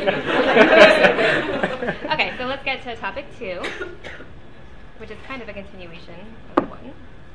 Okay, so let's get to topic two, which is kind of a continuation of one.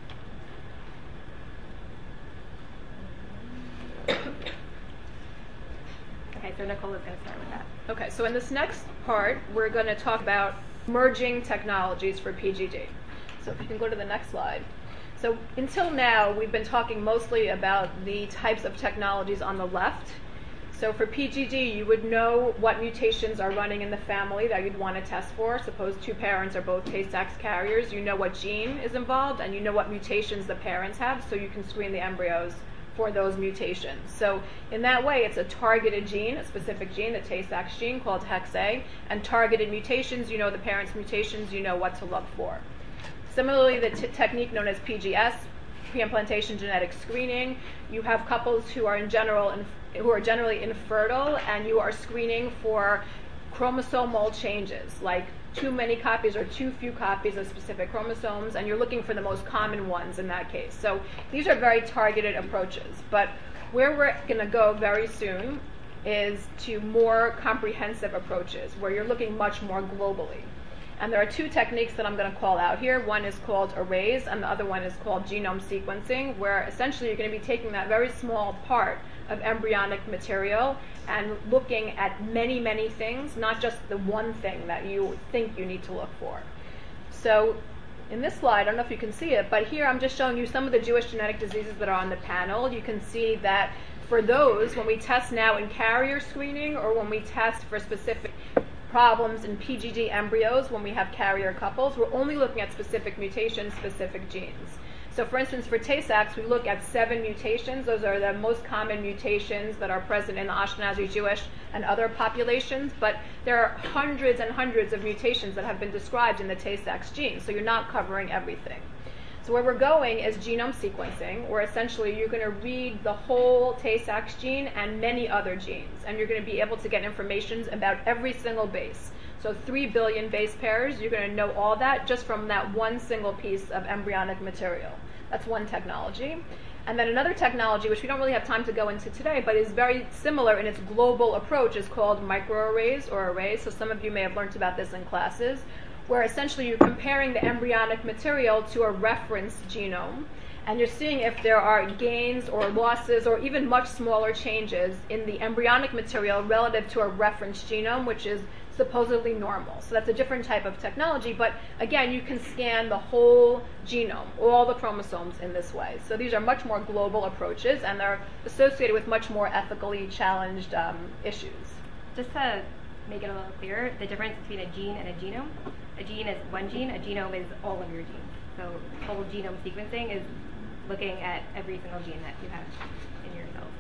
Okay, so Nicola's going to start with that. Okay, so in this next part, we're going to talk about merging technologies for P G D. So if you can go to the next slide. So until now, we've been talking mostly about the types of technologies on the left. So for P G D, you would know what mutations are running in the family that you'd want to test for. Suppose two parents are both Tay-Sachs carriers. You know what gene is involved, and you know what mutations the parents have, so you can screen the embryos for those mutations. So in that way, it's a targeted gene, a specific gene, the Tay-Sachs gene called hex A, and targeted mutations, you know the parents' mutations, you know what to look for. Similarly, the t- technique known as P G S, pre-implantation genetic screening, you have couples who are in general inf- who are generally infertile, and you are screening for chromosomal changes, like too many copies or too few copies of specific chromosomes, and you're looking for the most common ones in that case. So these are very targeted approaches. But where we're going to go very soon is to more comprehensive approaches, where you're looking much more globally. And there are two techniques that I'm going to call out here. One is called arrays, and the other one is called genome sequencing, where essentially you're going to be taking that very small part of embryonic material and looking at many, many things, not just the one thing that you think you need to look for. So in this slide, I don't know if you can see it, but here I'm just showing you some of the Jewish genetic diseases that are on the panel. You can see that for those, when we test now in carrier screening, or when we test for specific problems in P G D embryos, when we have carrier couples, we're only looking at specific mutations, specific genes. So for instance, for Tay-Sachs, we look at seven mutations. Those are the most common mutations that are present in the Ashkenazi Jewish and other populations, but there are hundreds and hundreds of mutations that have been described in the Tay-Sachs gene, so you're not covering everything. So where we're going is genome sequencing, where essentially you're going to read the whole Tay-Sachs gene and many other genes, and you're going to be able to get information about every single base. So three billion base pairs, you're going to know all that just from that one single piece of embryonic material. That's one technology. And then another technology, which we don't really have time to go into today, but is very similar in its global approach, is called microarrays or arrays. So some of you may have learned about this in classes, where essentially you're comparing the embryonic material to a reference genome, and you're seeing if there are gains or losses or even much smaller changes in the embryonic material relative to a reference genome, which is supposedly normal. So that's a different type of technology, but again, you can scan the whole genome, all the chromosomes in this way. So these are much more global approaches, and they're associated with much more ethically challenged um, issues. Just to make it a little clearer, the difference between a gene and a genome. A gene is one gene, a genome is all of your genes. So whole genome sequencing is looking at every single gene that you have in your cells.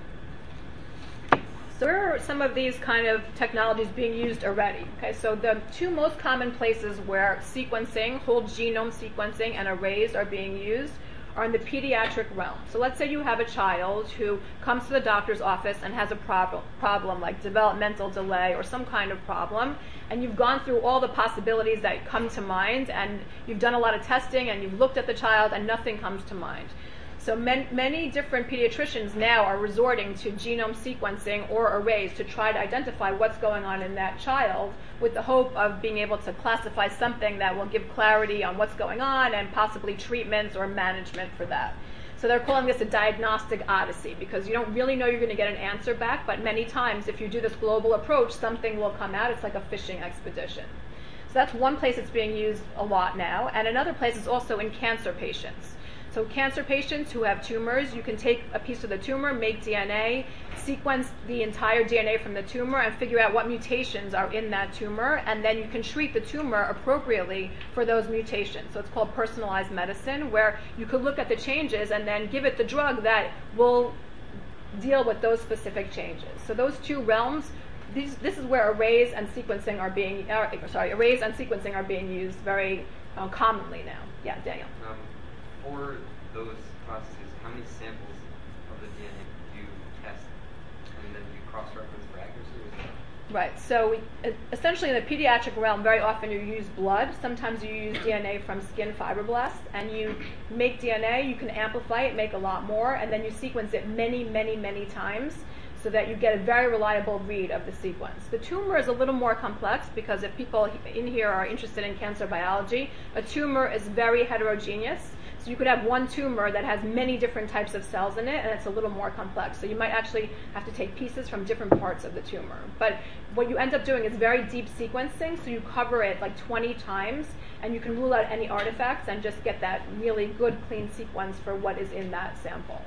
So where are some of these kind of technologies being used already? Okay, so the two most common places where sequencing, whole genome sequencing, and arrays are being used are in the pediatric realm. So let's say you have a child who comes to the doctor's office and has a problem, problem like developmental delay or some kind of problem, and you've gone through all the possibilities that come to mind, and you've done a lot of testing, and you've looked at the child, and nothing comes to mind. So man, many different pediatricians now are resorting to genome sequencing or arrays to try to identify what's going on in that child, with the hope of being able to classify something that will give clarity on what's going on and possibly treatments or management for that. So they're calling this a diagnostic odyssey, because you don't really know you're going to get an answer back, but many times if you do this global approach, something will come out. It's like a fishing expedition. So that's one place it's being used a lot now, and another place is also in cancer patients. So cancer patients who have tumors, you can take a piece of the tumor, make D N A, sequence the entire D N A from the tumor, and figure out what mutations are in that tumor, and then you can treat the tumor appropriately for those mutations. So it's called personalized medicine, where you could look at the changes and then give it the drug that will deal with those specific changes. So those two realms, these, this is where arrays and sequencing are being, uh, sorry, arrays and sequencing are being used very uh, commonly now. Yeah, Daniel. Um, For those processes, how many samples of the D N A do you test, and then you cross-reference for accuracy? Or is that- Right. So we, essentially in the pediatric realm, very often you use blood. Sometimes you use D N A from skin fibroblasts, and you make D N A, you can amplify it, make a lot more, and then you sequence it many, many, many times so that you get a very reliable read of the sequence. The tumor is a little more complex, because if people in here are interested in cancer biology, a tumor is very heterogeneous. So you could have one tumor that has many different types of cells in it, and it's a little more complex. So you might actually have to take pieces from different parts of the tumor. But what you end up doing is very deep sequencing, so you cover it like twenty times, and you can rule out any artifacts and just get that really good, clean sequence for what is in that sample.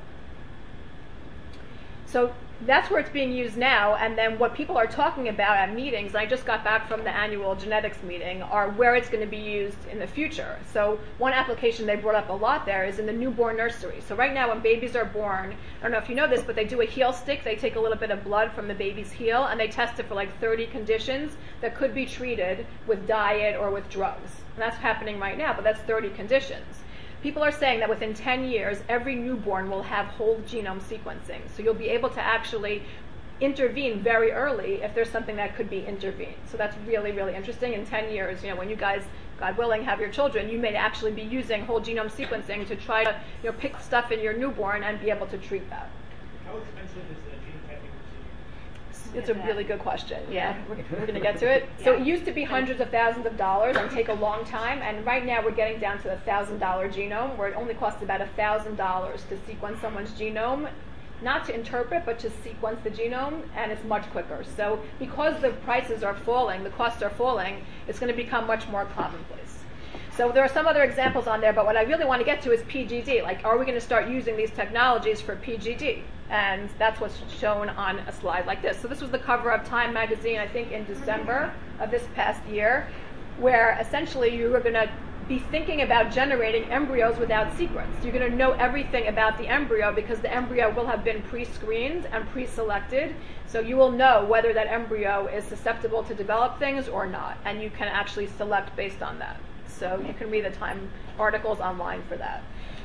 So that's where it's being used now, and then what people are talking about at meetings, and I just got back from the annual genetics meeting, are where it's going to be used in the future. So one application they brought up a lot there is in the newborn nursery. So right now when babies are born, I don't know if you know this, but they do a heel stick. They take a little bit of blood from the baby's heel, and they test it for like thirty conditions that could be treated with diet or with drugs. And that's happening right now, but that's thirty conditions. People are saying that within ten years, every newborn will have whole genome sequencing. So you'll be able to actually intervene very early if there's something that could be intervened. So that's really, really interesting. In ten years, you know, when you guys, God willing, have your children, you may actually be using whole genome sequencing to try to, you know, pick stuff in your newborn and be able to treat that. How expensive is the gene typing procedure? It's a really good question. Yeah, we're, we're going to get to it. So it used to be hundreds of thousands of dollars and take a long time, and right now we're getting down to the thousand dollar genome, where it only costs about a thousand dollars to sequence someone's genome, not to interpret, but to sequence the genome, and it's much quicker. So because the prices are falling, the costs are falling, it's going to become much more commonplace. So there are some other examples on there, but what I really want to get to is P G D. Like, are we going to start using these technologies for P G D? And that's what's shown on a slide like this. So this was the cover of Time magazine, I think, in December of this past year, where essentially you were going to be thinking about generating embryos without sequence. You're going to know everything about the embryo because the embryo will have been pre-screened and pre-selected. So you will know whether that embryo is susceptible to develop things or not, and you can actually select based on that. So you can read the Time articles online for that.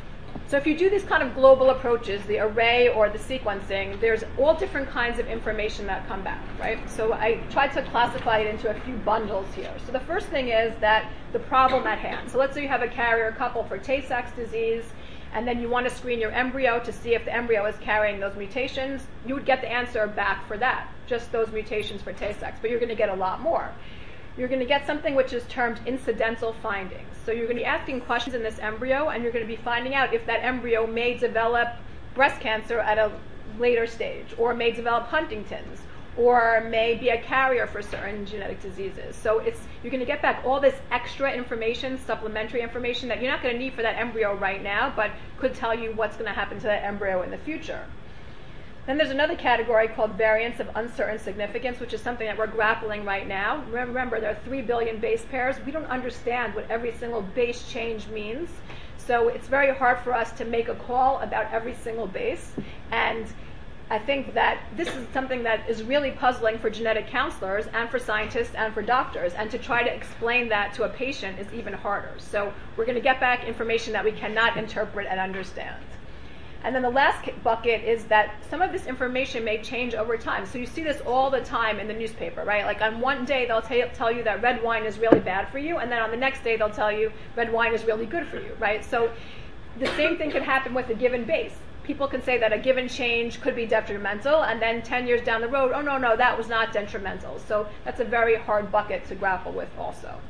So if you do these kind of global approaches, the array or the sequencing, there's all different kinds of information that come back, right? So I tried to classify it into a few bundles here. So the first thing is that the problem at hand. So let's say you have a carrier couple for Tay-Sachs disease, and then you want to screen your embryo to see if the embryo is carrying those mutations. You would get the answer back for that, just those mutations for Tay-Sachs, but you're going to get a lot more. You're going to get something which is termed incidental findings. So you're going to be asking questions in this embryo, and you're going to be finding out if that embryo may develop breast cancer at a later stage, or may develop Huntington's, or may be a carrier for certain genetic diseases. So it's, you're going to get back all this extra information, supplementary information that you're not going to need for that embryo right now, but could tell you what's going to happen to that embryo in the future. Then there's another category called variants of uncertain significance, which is something that we're grappling right now. Remember, there are three billion base pairs. We don't understand what every single base change means. So it's very hard for us to make a call about every single base. And I think that this is something that is really puzzling for genetic counselors and for scientists and for doctors, and to try to explain that to a patient is even harder. So we're going to get back information that we cannot interpret and understand. And then the last bucket is that some of this information may change over time. So you see this all the time in the newspaper, right? Like on one day they'll t- tell you that red wine is really bad for you, and then on the next day they'll tell you red wine is really good for you, right? So the same thing could happen with a given base. People can say that a given change could be detrimental, and then ten years down the road, oh no, no, that was not detrimental. So that's a very hard bucket to grapple with also.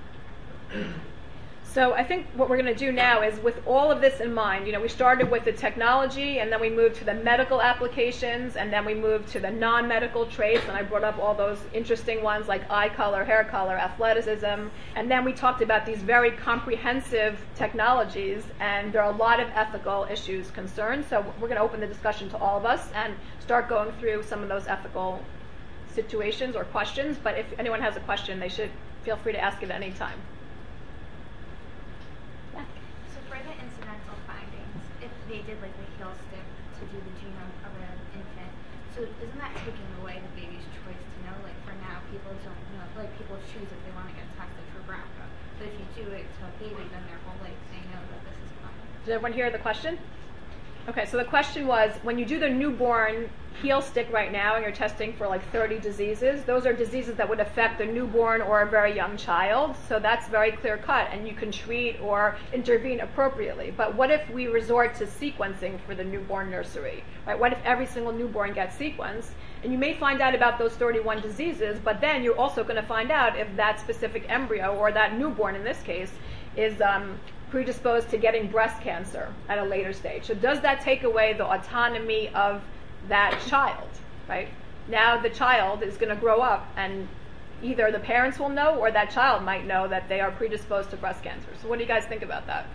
So I think what we're going to do now is, with all of this in mind, you know, we started with the technology, and then we moved to the medical applications, and then we moved to the non-medical traits, and I brought up all those interesting ones like eye color, hair color, athleticism, and then we talked about these very comprehensive technologies, and there are a lot of ethical issues concerned. So we're going to open the discussion to all of us and start going through some of those ethical situations or questions. But if anyone has a question, they should feel free to ask it at any time. So for the incidental findings, if they did like the heel stick to do the genome of an infant, so isn't that taking away the baby's choice to know? Like for now, people don't know. Like people choose if they want to get tested for B R C A. But if you do it to a baby, then their whole life they know that this is fine. Did everyone hear the question? Okay, so the question was, when you do the newborn heel stick right now and you're testing for like thirty diseases, those are diseases that would affect the newborn or a very young child. So that's very clear cut, and you can treat or intervene appropriately. But what if we resort to sequencing for the newborn nursery? Right? What if every single newborn gets sequenced? And you may find out about those thirty-one diseases, but then you're also going to find out if that specific embryo, or that newborn in this case, is um, predisposed to getting breast cancer at a later stage. So does that take away the autonomy of that child, right? Now the child is going to grow up, and either the parents will know or that child might know that they are predisposed to breast cancer. So what do you guys think about that?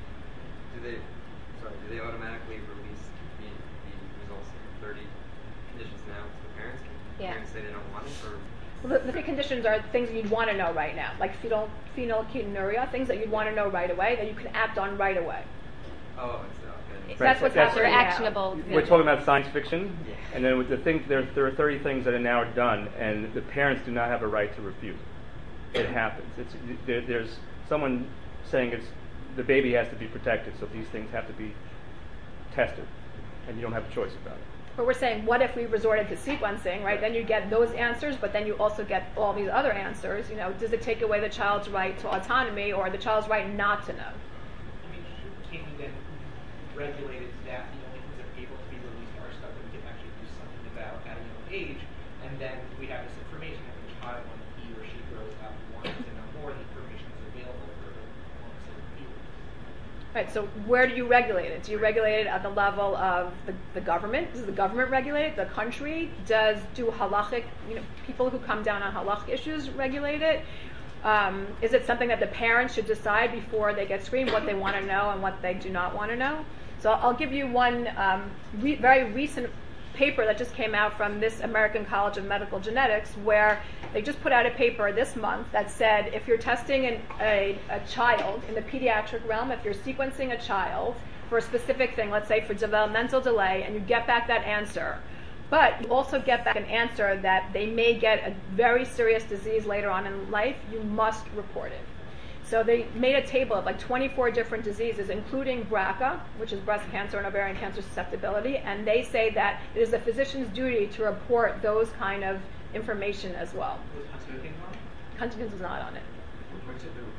Do they, sorry, do they automatically release the, the results of thirty conditions now to the parents? Can Yeah. parents say they don't want it, or? Well, the, the three conditions are things that you'd want to know right now, like fetal, phenylketonuria, things that you'd want to know right away, that you can act on right away. Oh, it's okay. That's what's That's- happening They're now. actionable. We're talking about science fiction, and then with the thing, there, there are thirty things that are now done, and the parents do not have a right to refuse. It happens. It's, there, there's someone saying it's the baby has to be protected, so these things have to be tested, and you don't have a choice about it. But we're saying, what if we resorted to sequencing, right? Then you get those answers, but then you also get all these other answers. You know, does it take away the child's right to autonomy, or the child's right not to know? I mean, can't you then regulate it to that the only things that are able to be released are stuff that we can actually do something about at a young age, and then we have this information that the child, when he or she grows up, wants to know more, the information is available for the wants to review. Right, so where do you regulate it? Do you regulate it at the level of the, the government? Does the government regulate it? The country? Does do halachic, you know, people who come down on halachic issues regulate it? Um, is it something that the parents should decide before they get screened what they want to know and what they do not want to know? So I'll give you one um, re- very recent paper that just came out from this American College of Medical Genetics, where they just put out a paper this month that said if you're testing an, a, a child in the pediatric realm, if you're sequencing a child for a specific thing, let's say for developmental delay, and you get back that answer, but you also get back an answer that they may get a very serious disease later on in life, you must report it. So they made a table of like twenty-four different diseases, including B R C A, which is breast cancer and ovarian cancer susceptibility, and they say that it is the physician's duty to report those kind of information as well. Was Huntington's on it? Huntington's is not on it. Report to who?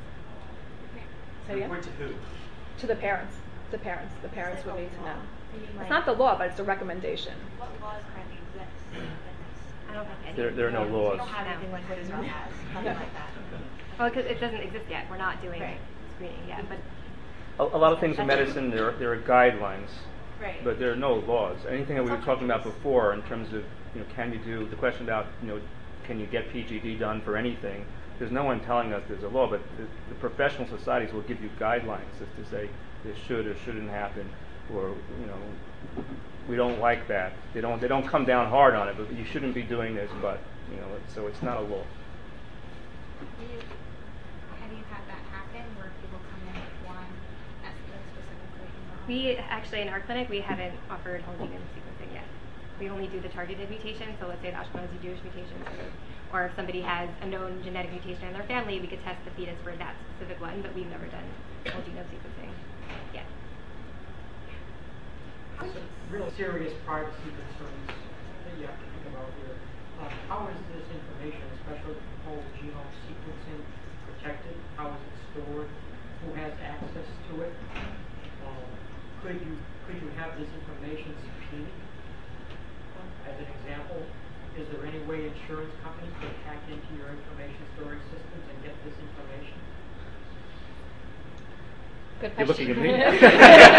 Say again? Report to who? To the parents. The parents. The parents would need to know. Maybe It's like- not the law, but it's a recommendation. What laws currently exist? I don't think any. There, there are no We laws. don't have anything like what Israel has, nothing like that. Well, because it doesn't exist yet. We're not doing Right. screening yet. But A, a lot of things in medicine, there are, there are guidelines, Right. but there are no laws. Anything that we were talking about before in terms of, you know, can you do, the question about, you know, can you get P G D done for anything, there's no one telling us there's a law, but the, the professional societies will give you guidelines as to say this should or shouldn't happen, or, you know, we don't like that. They don't, they don't come down hard on it, but you shouldn't be doing this, but, you know, it's, so it's not a law. Do you, have you had that happen where people come in with one estimate specifically and We actually, in our clinic, we haven't offered whole genome sequencing yet. We only do the targeted mutation, so let's say the Ashkenazi Jewish mutation, or, or if somebody has a known genetic mutation in their family, we could test the fetus for that specific one, but we've never done whole genome sequencing yet. Some real serious privacy concerns that you have to think about here. Um, how is this information, especially whole genome sequencing, protected? How is it stored? Who has access to it? Um, could you could you have this information subpoenaed? As an example, is there any way insurance companies could hack into your information storage systems and get this information? Good You're looking question. at me.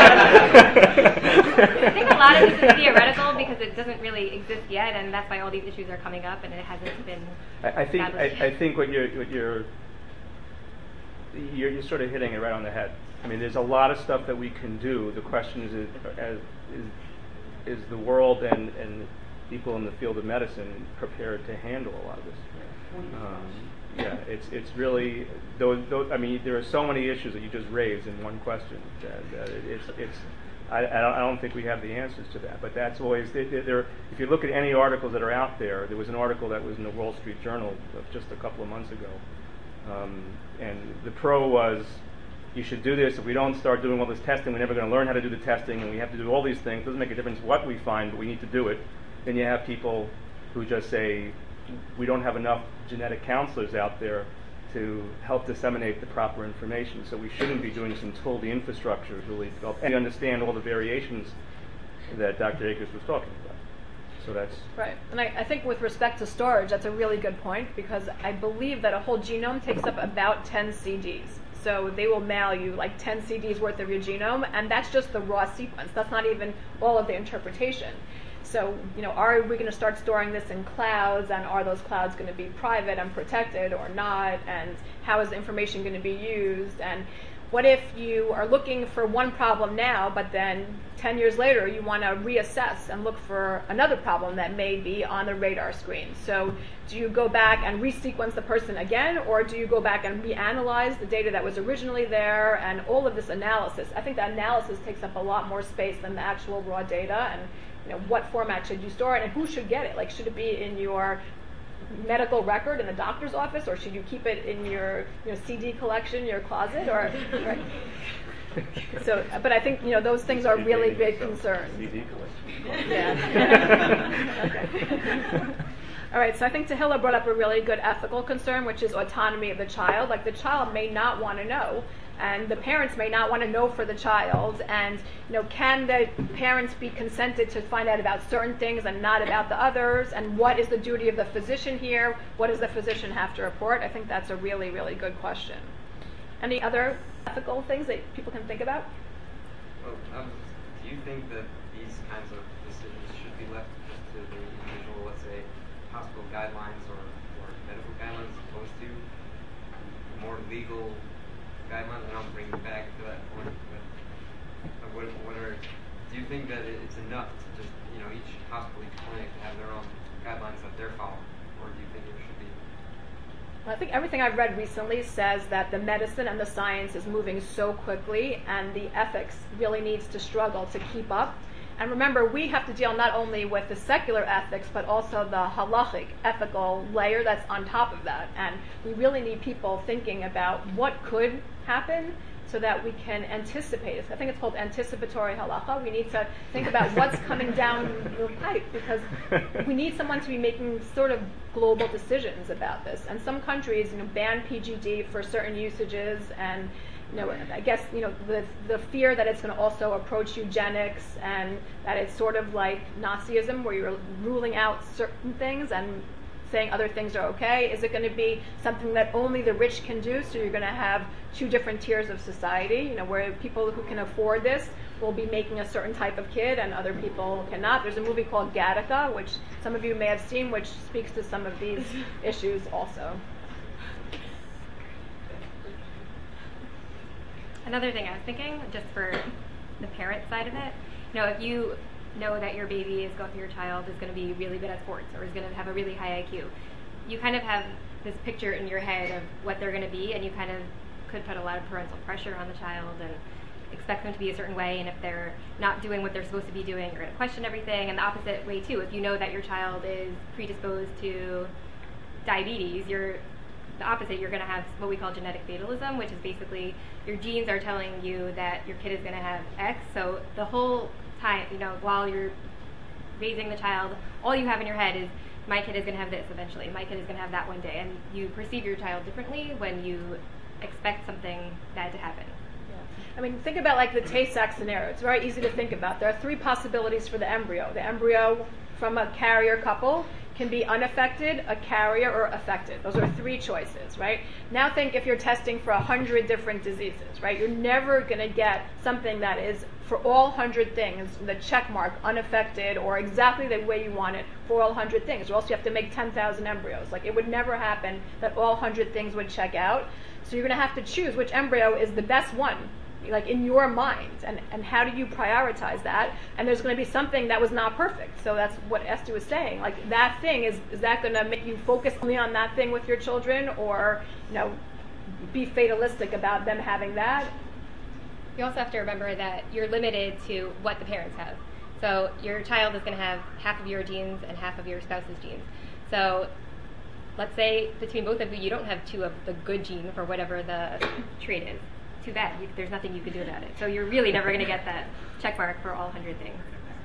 I think a lot of this is theoretical because it doesn't really exist yet, and that's why all these issues are coming up, and it hasn't been I, I think I, established. I think what you're what you're, you're you're sort of hitting it right on the head. I mean, there's a lot of stuff that we can do. The question is, is is, is the world and, and people in the field of medicine prepared to handle a lot of this? Um, yeah, it's it's really those, those. I mean, there are so many issues that you just raised in one question. That, that it, it's it's. I, I, don't, I don't think we have the answers to that, but that's always there, there. If you look at any articles that are out there, there was an article that was in the Wall Street Journal just a couple of months ago, um, and the pro was, you should do this. If we don't start doing all this testing, we're never going to learn how to do the testing, and we have to do all these things. It doesn't make a difference what we find, but we need to do it. Then you have people who just say, we don't have enough genetic counselors out there to help disseminate the proper information, so we shouldn't be doing this until the infrastructure is really developed and understand all the variations that Doctor Akers was talking about. So that's right. And I, I think with respect to storage, that's a really good point, because I believe that a whole genome takes up about ten C Ds. So they will mail you like ten C Ds worth of your genome, and that's just the raw sequence. That's not even all of the interpretation. So, you know, are we going to start storing this in clouds, and are those clouds going to be private and protected or not, and how is the information going to be used, and what if you are looking for one problem now, but then ten years later you want to reassess and look for another problem that may be on the radar screen? So do you go back and resequence the person again, or do you go back and reanalyze the data that was originally there, and all of this analysis? I think that analysis takes up a lot more space than the actual raw data, and you know, what format should you store it, and who should get it? Like, should it be in your medical record in the doctor's office, or should you keep it in your, you know, C D collection in your closet? Or right? So, but I think, you know, those things are really big concerns. C D collection. Yeah. Okay. All right, so I think Tehillah brought up a really good ethical concern, which is autonomy of the child. Like, the child may not want to know, and the parents may not want to know for the child, and you know, can the parents be consented to find out about certain things and not about the others, and what is the duty of the physician here? What does the physician have to report? I think that's a really, really good question. Any other ethical things that people can think about? Well, um, do you think that these kinds of decisions should be left just to the individual, let's say, hospital guidelines or, or medical guidelines, as opposed to more legal guidelines? I don't bring it back to that point, but uh, what, what are, do you think that it's enough to just, you know, each hospital, each clinic to have their own guidelines that they're following, or do you think there should be? Well, I think everything I've read recently says that the medicine and the science is moving so quickly, and the ethics really needs to struggle to keep up. And remember, we have to deal not only with the secular ethics, but also the halachic ethical layer that's on top of that. And we really need people thinking about what could happen so that we can anticipate it. I think it's called anticipatory halacha. We need to think about what's coming down the pipe, because we need someone to be making sort of global decisions about this. And some countries, you know, ban P G D for certain usages, and you know, I guess, you know, the the fear that it's going to also approach eugenics, and that it's sort of like Nazism, where you're ruling out certain things and saying other things are okay. Is it going to be something that only the rich can do? So you're going to have two different tiers of society, you know, where people who can afford this will be making a certain type of kid, and other people cannot. There's a movie called Gattaca, which some of you may have seen, which speaks to some of these issues also. Another thing I was thinking, just for the parent side of it, you know, if you know that your baby is going, your child is going to be really good at sports, or is going to have a really high I Q, you kind of have this picture in your head of what they're going to be, and you kind of could put a lot of parental pressure on the child, and expect them to be a certain way, and if they're not doing what they're supposed to be doing, you're going to question everything. And the opposite way too, if you know that your child is predisposed to diabetes, you're the opposite. You're going to have what we call genetic fatalism, which is basically your genes are telling you that your kid is going to have X. So the whole time, you know, while you're raising the child, all you have in your head is, my kid is going to have this eventually, my kid is going to have that one day, and you perceive your child differently when you expect something bad to happen. I mean, think about like the Tay-Sachs scenario. It's very easy to think about. There are three possibilities for the embryo. The embryo from a carrier couple can be unaffected, a carrier, or affected. Those are three choices, right? Now think if you're testing for a hundred different diseases, right? You're never going to get something that is for all hundred things, the check mark, unaffected, or exactly the way you want it for all hundred things, or else you have to make ten thousand embryos. Like, it would never happen that all hundred things would check out. So you're going to have to choose which embryo is the best one, like in your mind, and, and how do you prioritize that? And there's going to be something that was not perfect. So that's what Esther was saying. Like, that thing, is is that going to make you focus only on that thing with your children, or, you know, be fatalistic about them having that? You also have to remember that you're limited to what the parents have. So your child is going to have half of your genes and half of your spouse's genes. So let's say between both of you, you don't have two of the good gene for whatever the trait is. Too bad. You, there's nothing you can do about it. So you're really never going to get that check mark for all one hundred things.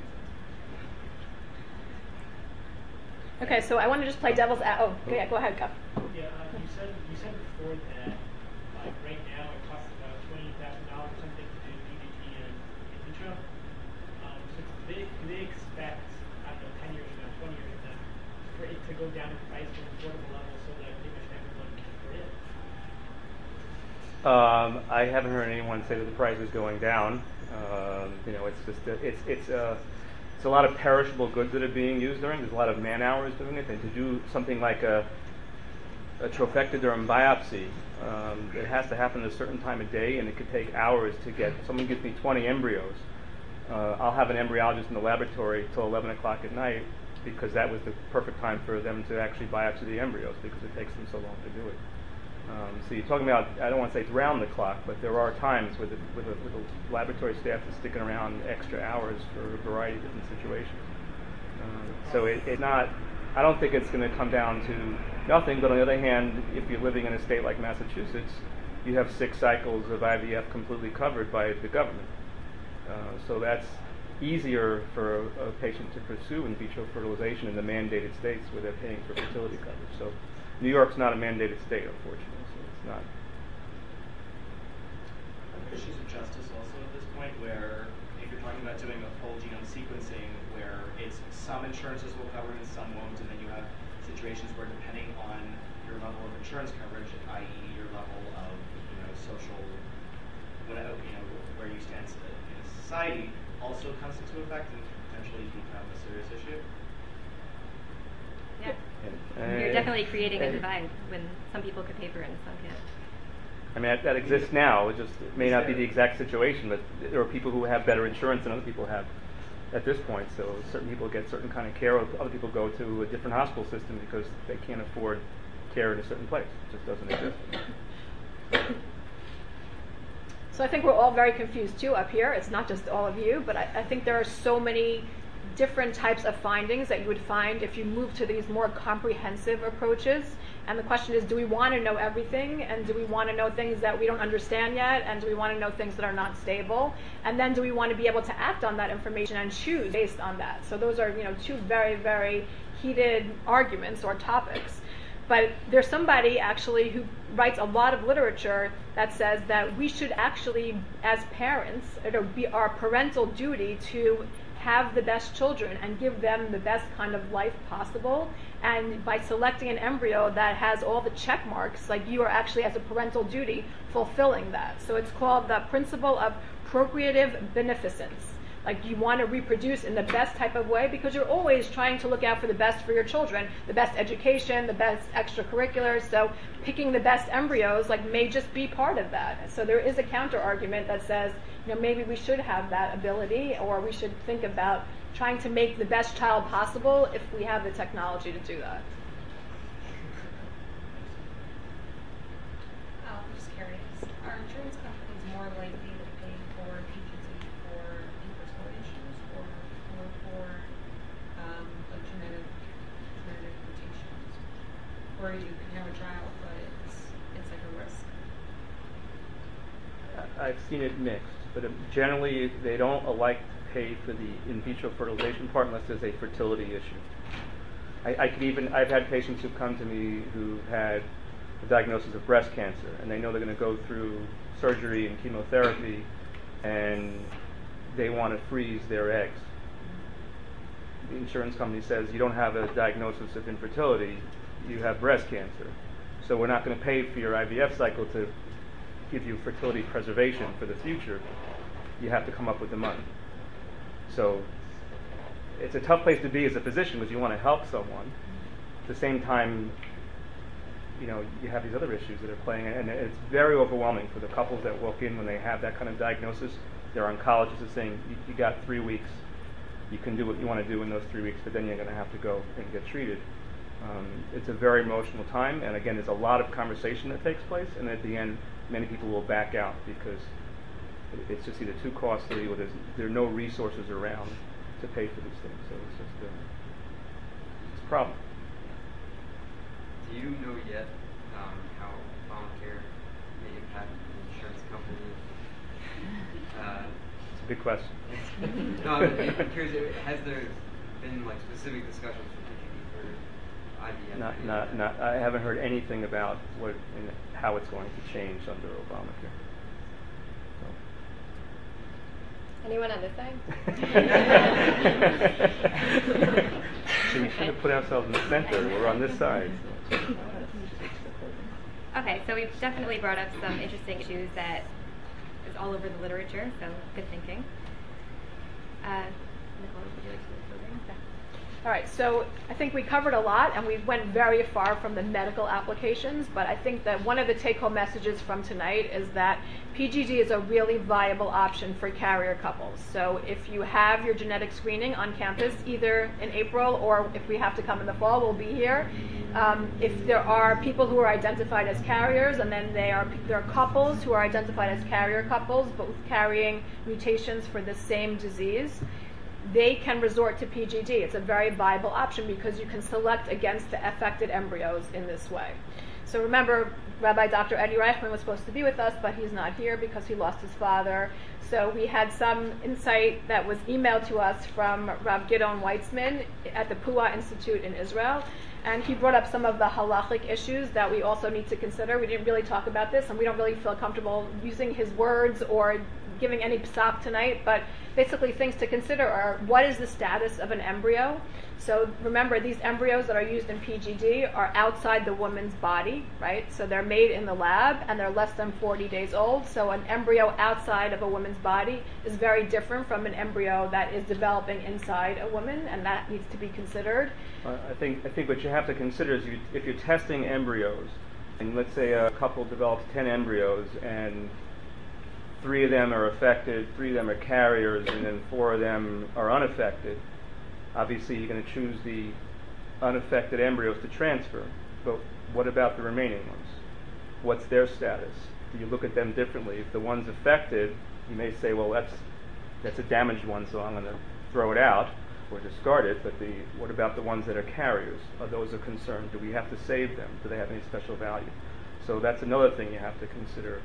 Okay, so I want to just play devil's ad. Oh, yeah, go ahead, Cup. Yeah, uh, you said you said before that like right now it costs about twenty thousand dollars or something to do D V T and in vitro. Um, so do they, do they expect, I don't know, ten years from now, twenty years from now, for it to go down in price to an affordable level so that pretty much everyone can afford it? Um, I haven't heard anyone say that the price is going down. Um, you know, it's just a, it's it's a it's a lot of perishable goods that are being used during. There's a lot of man hours doing it, and to do something like a a trophectoderm biopsy, um, it has to happen at a certain time of day, and it could take hours to get. Someone gives me twenty embryos. Uh, I'll have an embryologist in the laboratory till eleven o'clock at night, because that was the perfect time for them to actually biopsy the embryos, because it takes them so long to do it. Um, so you're talking about, I don't want to say it's round the clock, but there are times where the, where the, where the laboratory staff is sticking around extra hours for a variety of different situations. Um, so it, it not, I don't think it's going to come down to nothing, but on the other hand, if you're living in a state like Massachusetts, you have six cycles of I V F completely covered by the government. Uh, so that's easier for a, a patient to pursue in vitro fertilization in the mandated states where they're paying for fertility coverage. So New York's not a mandated state, unfortunately, so it's not. Issues of justice also at this point, where if you're talking about doing a full genome sequencing, where it's some insurances will cover it and some won't, and then you have situations where depending on your level of insurance coverage, that is your level of, you know, social, whatever, you know, where you stand in society, also comes into effect and potentially become a serious issue. Yeah. Uh, You're definitely creating a divide when some people could pay for it and some can't. I mean, that, that exists now. It just it may not be the exact situation, but there are people who have better insurance than other people have at this point. So certain people get certain kind of care, other people go to a different hospital system because they can't afford care in a certain place. It just doesn't exist. So I think we're all very confused too up here. It's not just all of you, but I, I think there are so many different types of findings that you would find if you move to these more comprehensive approaches. And the question is, do we want to know everything? And do we want to know things that we don't understand yet? And do we want to know things that are not stable? And then do we want to be able to act on that information and choose based on that? So those are, you know, two very, very heated arguments or topics. But there's somebody actually who writes a lot of literature that says that we should actually, as parents, it would be our parental duty to have the best children and give them the best kind of life possible. And by selecting an embryo that has all the check marks, like, you are actually, as a parental duty, fulfilling that. So it's called the principle of procreative beneficence. Like, you want to reproduce in the best type of way because you're always trying to look out for the best for your children, the best education, the best extracurriculars. So picking the best embryos, like, may just be part of that. So there is a counter argument that says, you know, maybe we should have that ability, or we should think about trying to make the best child possible if we have the technology to do that. Oh, I'm just curious. Are insurance companies more likely to pay for I've seen it mixed, but um, generally they don't like to pay for the in vitro fertilization part unless there's a fertility issue. I, I could even, I've had patients who come to me who've had a diagnosis of breast cancer, and they know they're going to go through surgery and chemotherapy, and they want to freeze their eggs. The insurance company says, you don't have a diagnosis of infertility, you have breast cancer. So we're not going to pay for your I V F cycle to give you fertility preservation for the future. You have to come up with the money. So it's a tough place to be as a physician because you want to help someone. At the same time, you know, you have these other issues that are playing, and it's very overwhelming for the couples that walk in when they have that kind of diagnosis. Their oncologist is saying, you, you got three weeks. You can do what you want to do in those three weeks, but then you're going to have to go and get treated. Um, it's a very emotional time, and again, there's a lot of conversation that takes place, and at the end, many people will back out because it, it's just either too costly or there's, there are no resources around to pay for these things. So it's just a, it's a problem. Do you know yet um, how Obamacare may impact the insurance company? Uh, it's a big question. No, I'm, I'm curious. Has there been like specific discussions with P G D for I V F? Not, not, not. I haven't heard anything about what, and how it's going to change under Obamacare. So. Anyone on this side? So we should have put ourselves in the center. We're on this side. So. Okay, so we've definitely brought up some interesting issues that is all over the literature, so good thinking. Uh, Nicole, would you like to do the program? All right, so I think we covered a lot, and we went very far from the medical applications, but I think that one of the take-home messages from tonight is that P G D is a really viable option for carrier couples. So if you have your genetic screening on campus, either in April or if we have to come in the fall, we'll be here. Um, if there are people who are identified as carriers, and then they are, there are couples who are identified as carrier couples, both carrying mutations for the same disease, they can resort to P G D. It's a very viable option because you can select against the affected embryos in this way. So remember, Rabbi Doctor Eddie Reichman was supposed to be with us, but he's not here because he lost his father. So we had some insight that was emailed to us from Rav Gidon Weitzman at the Puah Institute in Israel. And he brought up some of the halachic issues that we also need to consider. We didn't really talk about this, and we don't really feel comfortable using his words or giving any psak tonight, but basically things to consider are, what is the status of an embryo? So remember, these embryos that are used in P G D are outside the woman's body, right? So they're made in the lab, and they're less than forty days old. So an embryo outside of a woman's body is very different from an embryo that is developing inside a woman, and that needs to be considered. Uh, I think I think what you have to consider is you, if you're testing embryos, and let's say a couple develops ten embryos, and three of them are affected, three of them are carriers, and then four of them are unaffected. Obviously, you're going to choose the unaffected embryos to transfer. But what about the remaining ones? What's their status? Do you look at them differently? If the one's affected, you may say, well, that's that's a damaged one, so I'm going to throw it out or discard it. But the what about the ones that are carriers? Are those a concern? Do we have to save them? Do they have any special value? So that's another thing you have to consider.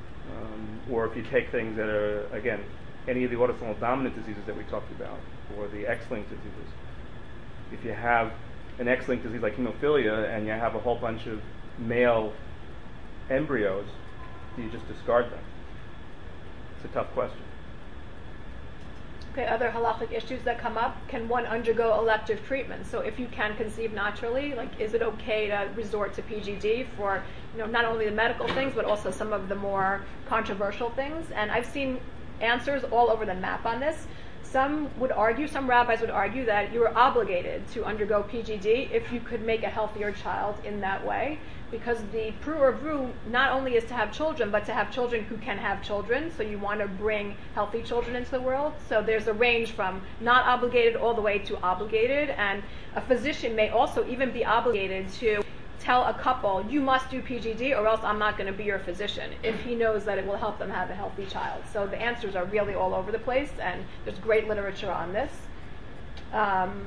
Um, or if you take things that are, again, any of the autosomal dominant diseases that we talked about, or the X-linked diseases. If you have an X-linked disease like hemophilia and you have a whole bunch of male embryos, do you just discard them? It's a tough question. Okay, other halachic issues that come up. Can one undergo elective treatment? So if you can conceive naturally, like, is it okay to resort to P G D for, you know, not only the medical things, but also some of the more controversial things? And I've seen answers all over the map on this. Some would argue, some rabbis would argue that you are obligated to undergo P G D if you could make a healthier child in that way, because the pru urvu not only is to have children, but to have children who can have children. So you want to bring healthy children into the world. So there's a range from not obligated all the way to obligated. And a physician may also even be obligated to tell a couple, you must do P G D or else I'm not going to be your physician, if he knows that it will help them have a healthy child. So the answers are really all over the place, and there's great literature on this. Um,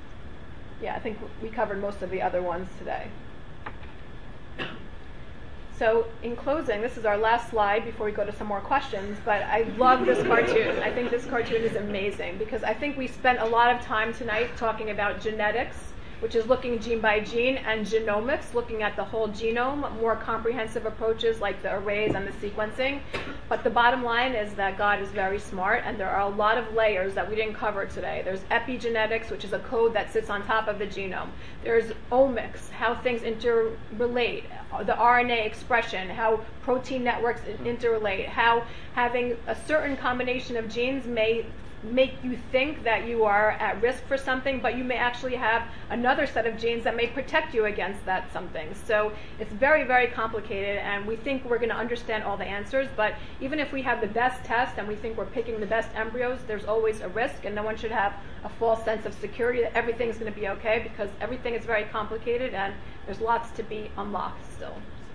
yeah, I think we covered most of the other ones today. So in closing, this is our last slide before we go to some more questions, but I love this cartoon. I think this cartoon is amazing because I think we spent a lot of time tonight talking about genetics, which is looking gene by gene, and genomics, looking at the whole genome, more comprehensive approaches like the arrays and the sequencing. But the bottom line is that God is very smart, and there are a lot of layers that we didn't cover today. There's epigenetics, which is a code that sits on top of the genome. There's omics, how things interrelate, the R N A expression, how protein networks interrelate, how having a certain combination of genes may make you think that you are at risk for something, but you may actually have another set of genes that may protect you against that something. So it's very, very complicated, and we think we're going to understand all the answers, but even if we have the best test and we think we're picking the best embryos, there's always a risk, and no one should have a false sense of security that everything's going to be okay, because everything is very complicated and there's lots to be unlocked still.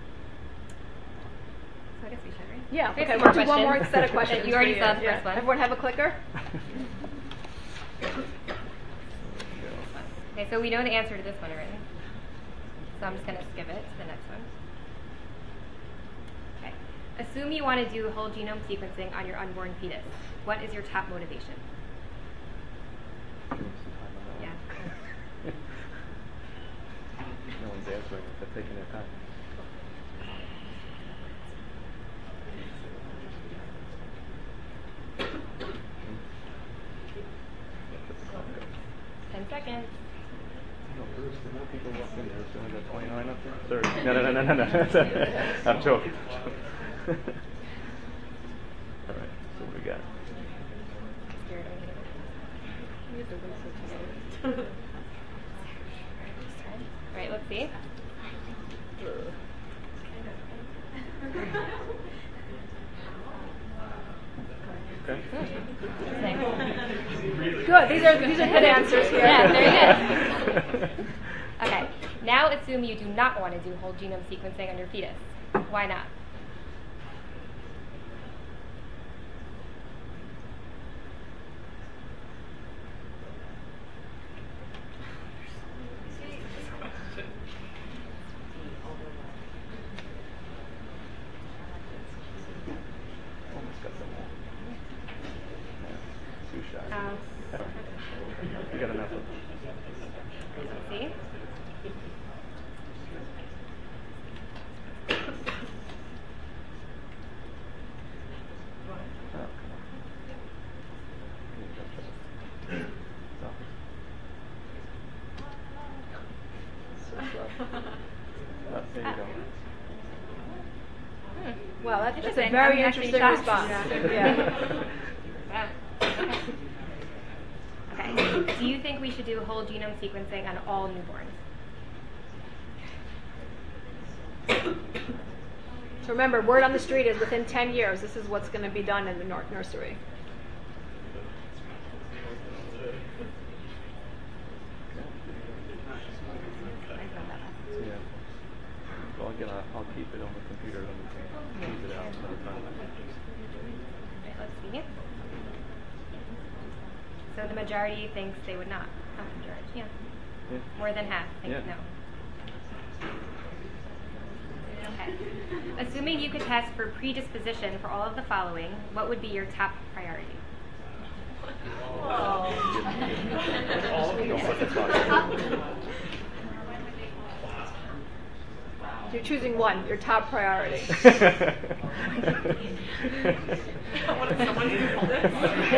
So I guess we should, right? Yeah, We have okay, some we'll more do one more questions. set of questions. You already for saw the Yeah. first one. Everyone have a clicker? Okay, so we know the answer to this one already. So I'm just going to skip it to the next one. Okay. Assume you want to do whole genome sequencing on your unborn fetus. What is your top motivation? Yeah. No one's answering. They're taking their time. Ten seconds. No, Bruce, the more people walk in there, so I got twenty-nine up there? thirty. No, no, no, no, no, no. I'm joking. All right, so what do we got? All right, let's see. Okay. Good. These are these are good answers here. Yeah, very good. Okay. Now assume you do not want to do whole genome sequencing on your fetus. Why not? Almost got them all. Yeah, two shots. Um, You got enough of them. let's see. Oh, come on. Stop it. Oh, there you go. Well, that's, that's a Interesting. very I'm actually interesting shocked. response. Yeah. Wow. Okay. Okay. Do you think we should do whole genome sequencing on all newborns? So remember, word on the street is within ten years, this is what's going to be done in the nor- nursery. Yeah. Well, again, I'll, I'll keep it on the computer and we can use it out another time. Right, let's see. So the majority thinks they would not. Not the majority, yeah. Yeah. More than half think Yeah. no. Okay. Assuming you could test for predisposition for all of the following, what would be your top priority? Don't put the clock. You're choosing one, your top priority. What if someone called it?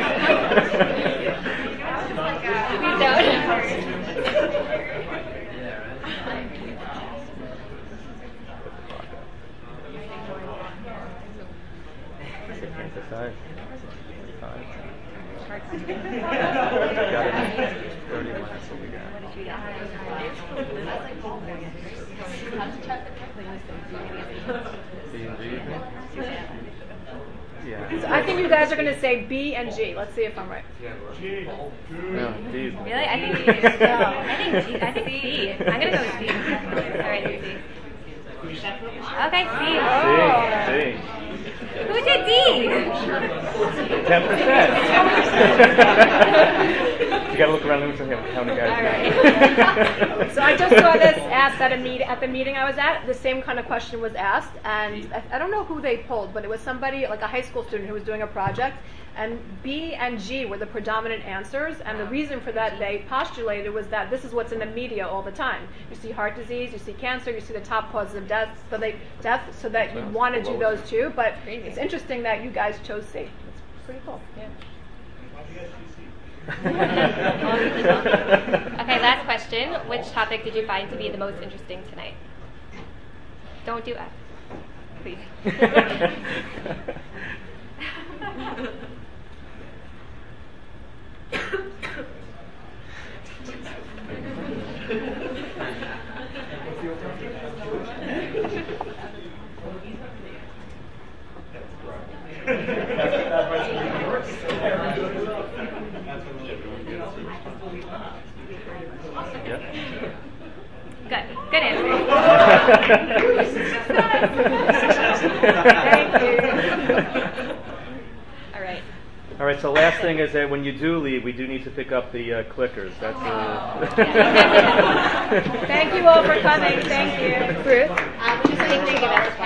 Decide. Decide. Hard Got it. thirty minutes, what we got? What did you get? B and G? Yeah. So I think you guys are going to say B and G. Let's see if I'm right. No, D's. Really? I think C. No, I think G. I think C. I'm gonna go with C. All right, C. Okay, C. C. C. Who did D? Ten percent. You got to look around and say, how many guys? All know? right. So I just saw this asked at a meet at the meeting I was at. The same kind of question was asked, and I, I don't know who they pulled, but it was somebody like a high school student who was doing a project, and B and G were the predominant answers. And the reason for that they postulated was that this is what's in the media all the time. You see heart disease, you see cancer, you see the top causes of death. So they death, so that you want to do those too. But it's interesting that you guys chose C. It's pretty cool. Yeah. Okay, last question. Which topic did you find to be the most interesting tonight? Don't do F, please. Good. Good answer. Thank you. All right. All right, so last thing is that when you do leave, we do need to pick up the uh, clickers. That's uh... Thank you all for coming. Thank you. Ruth? Um, just make sure you give us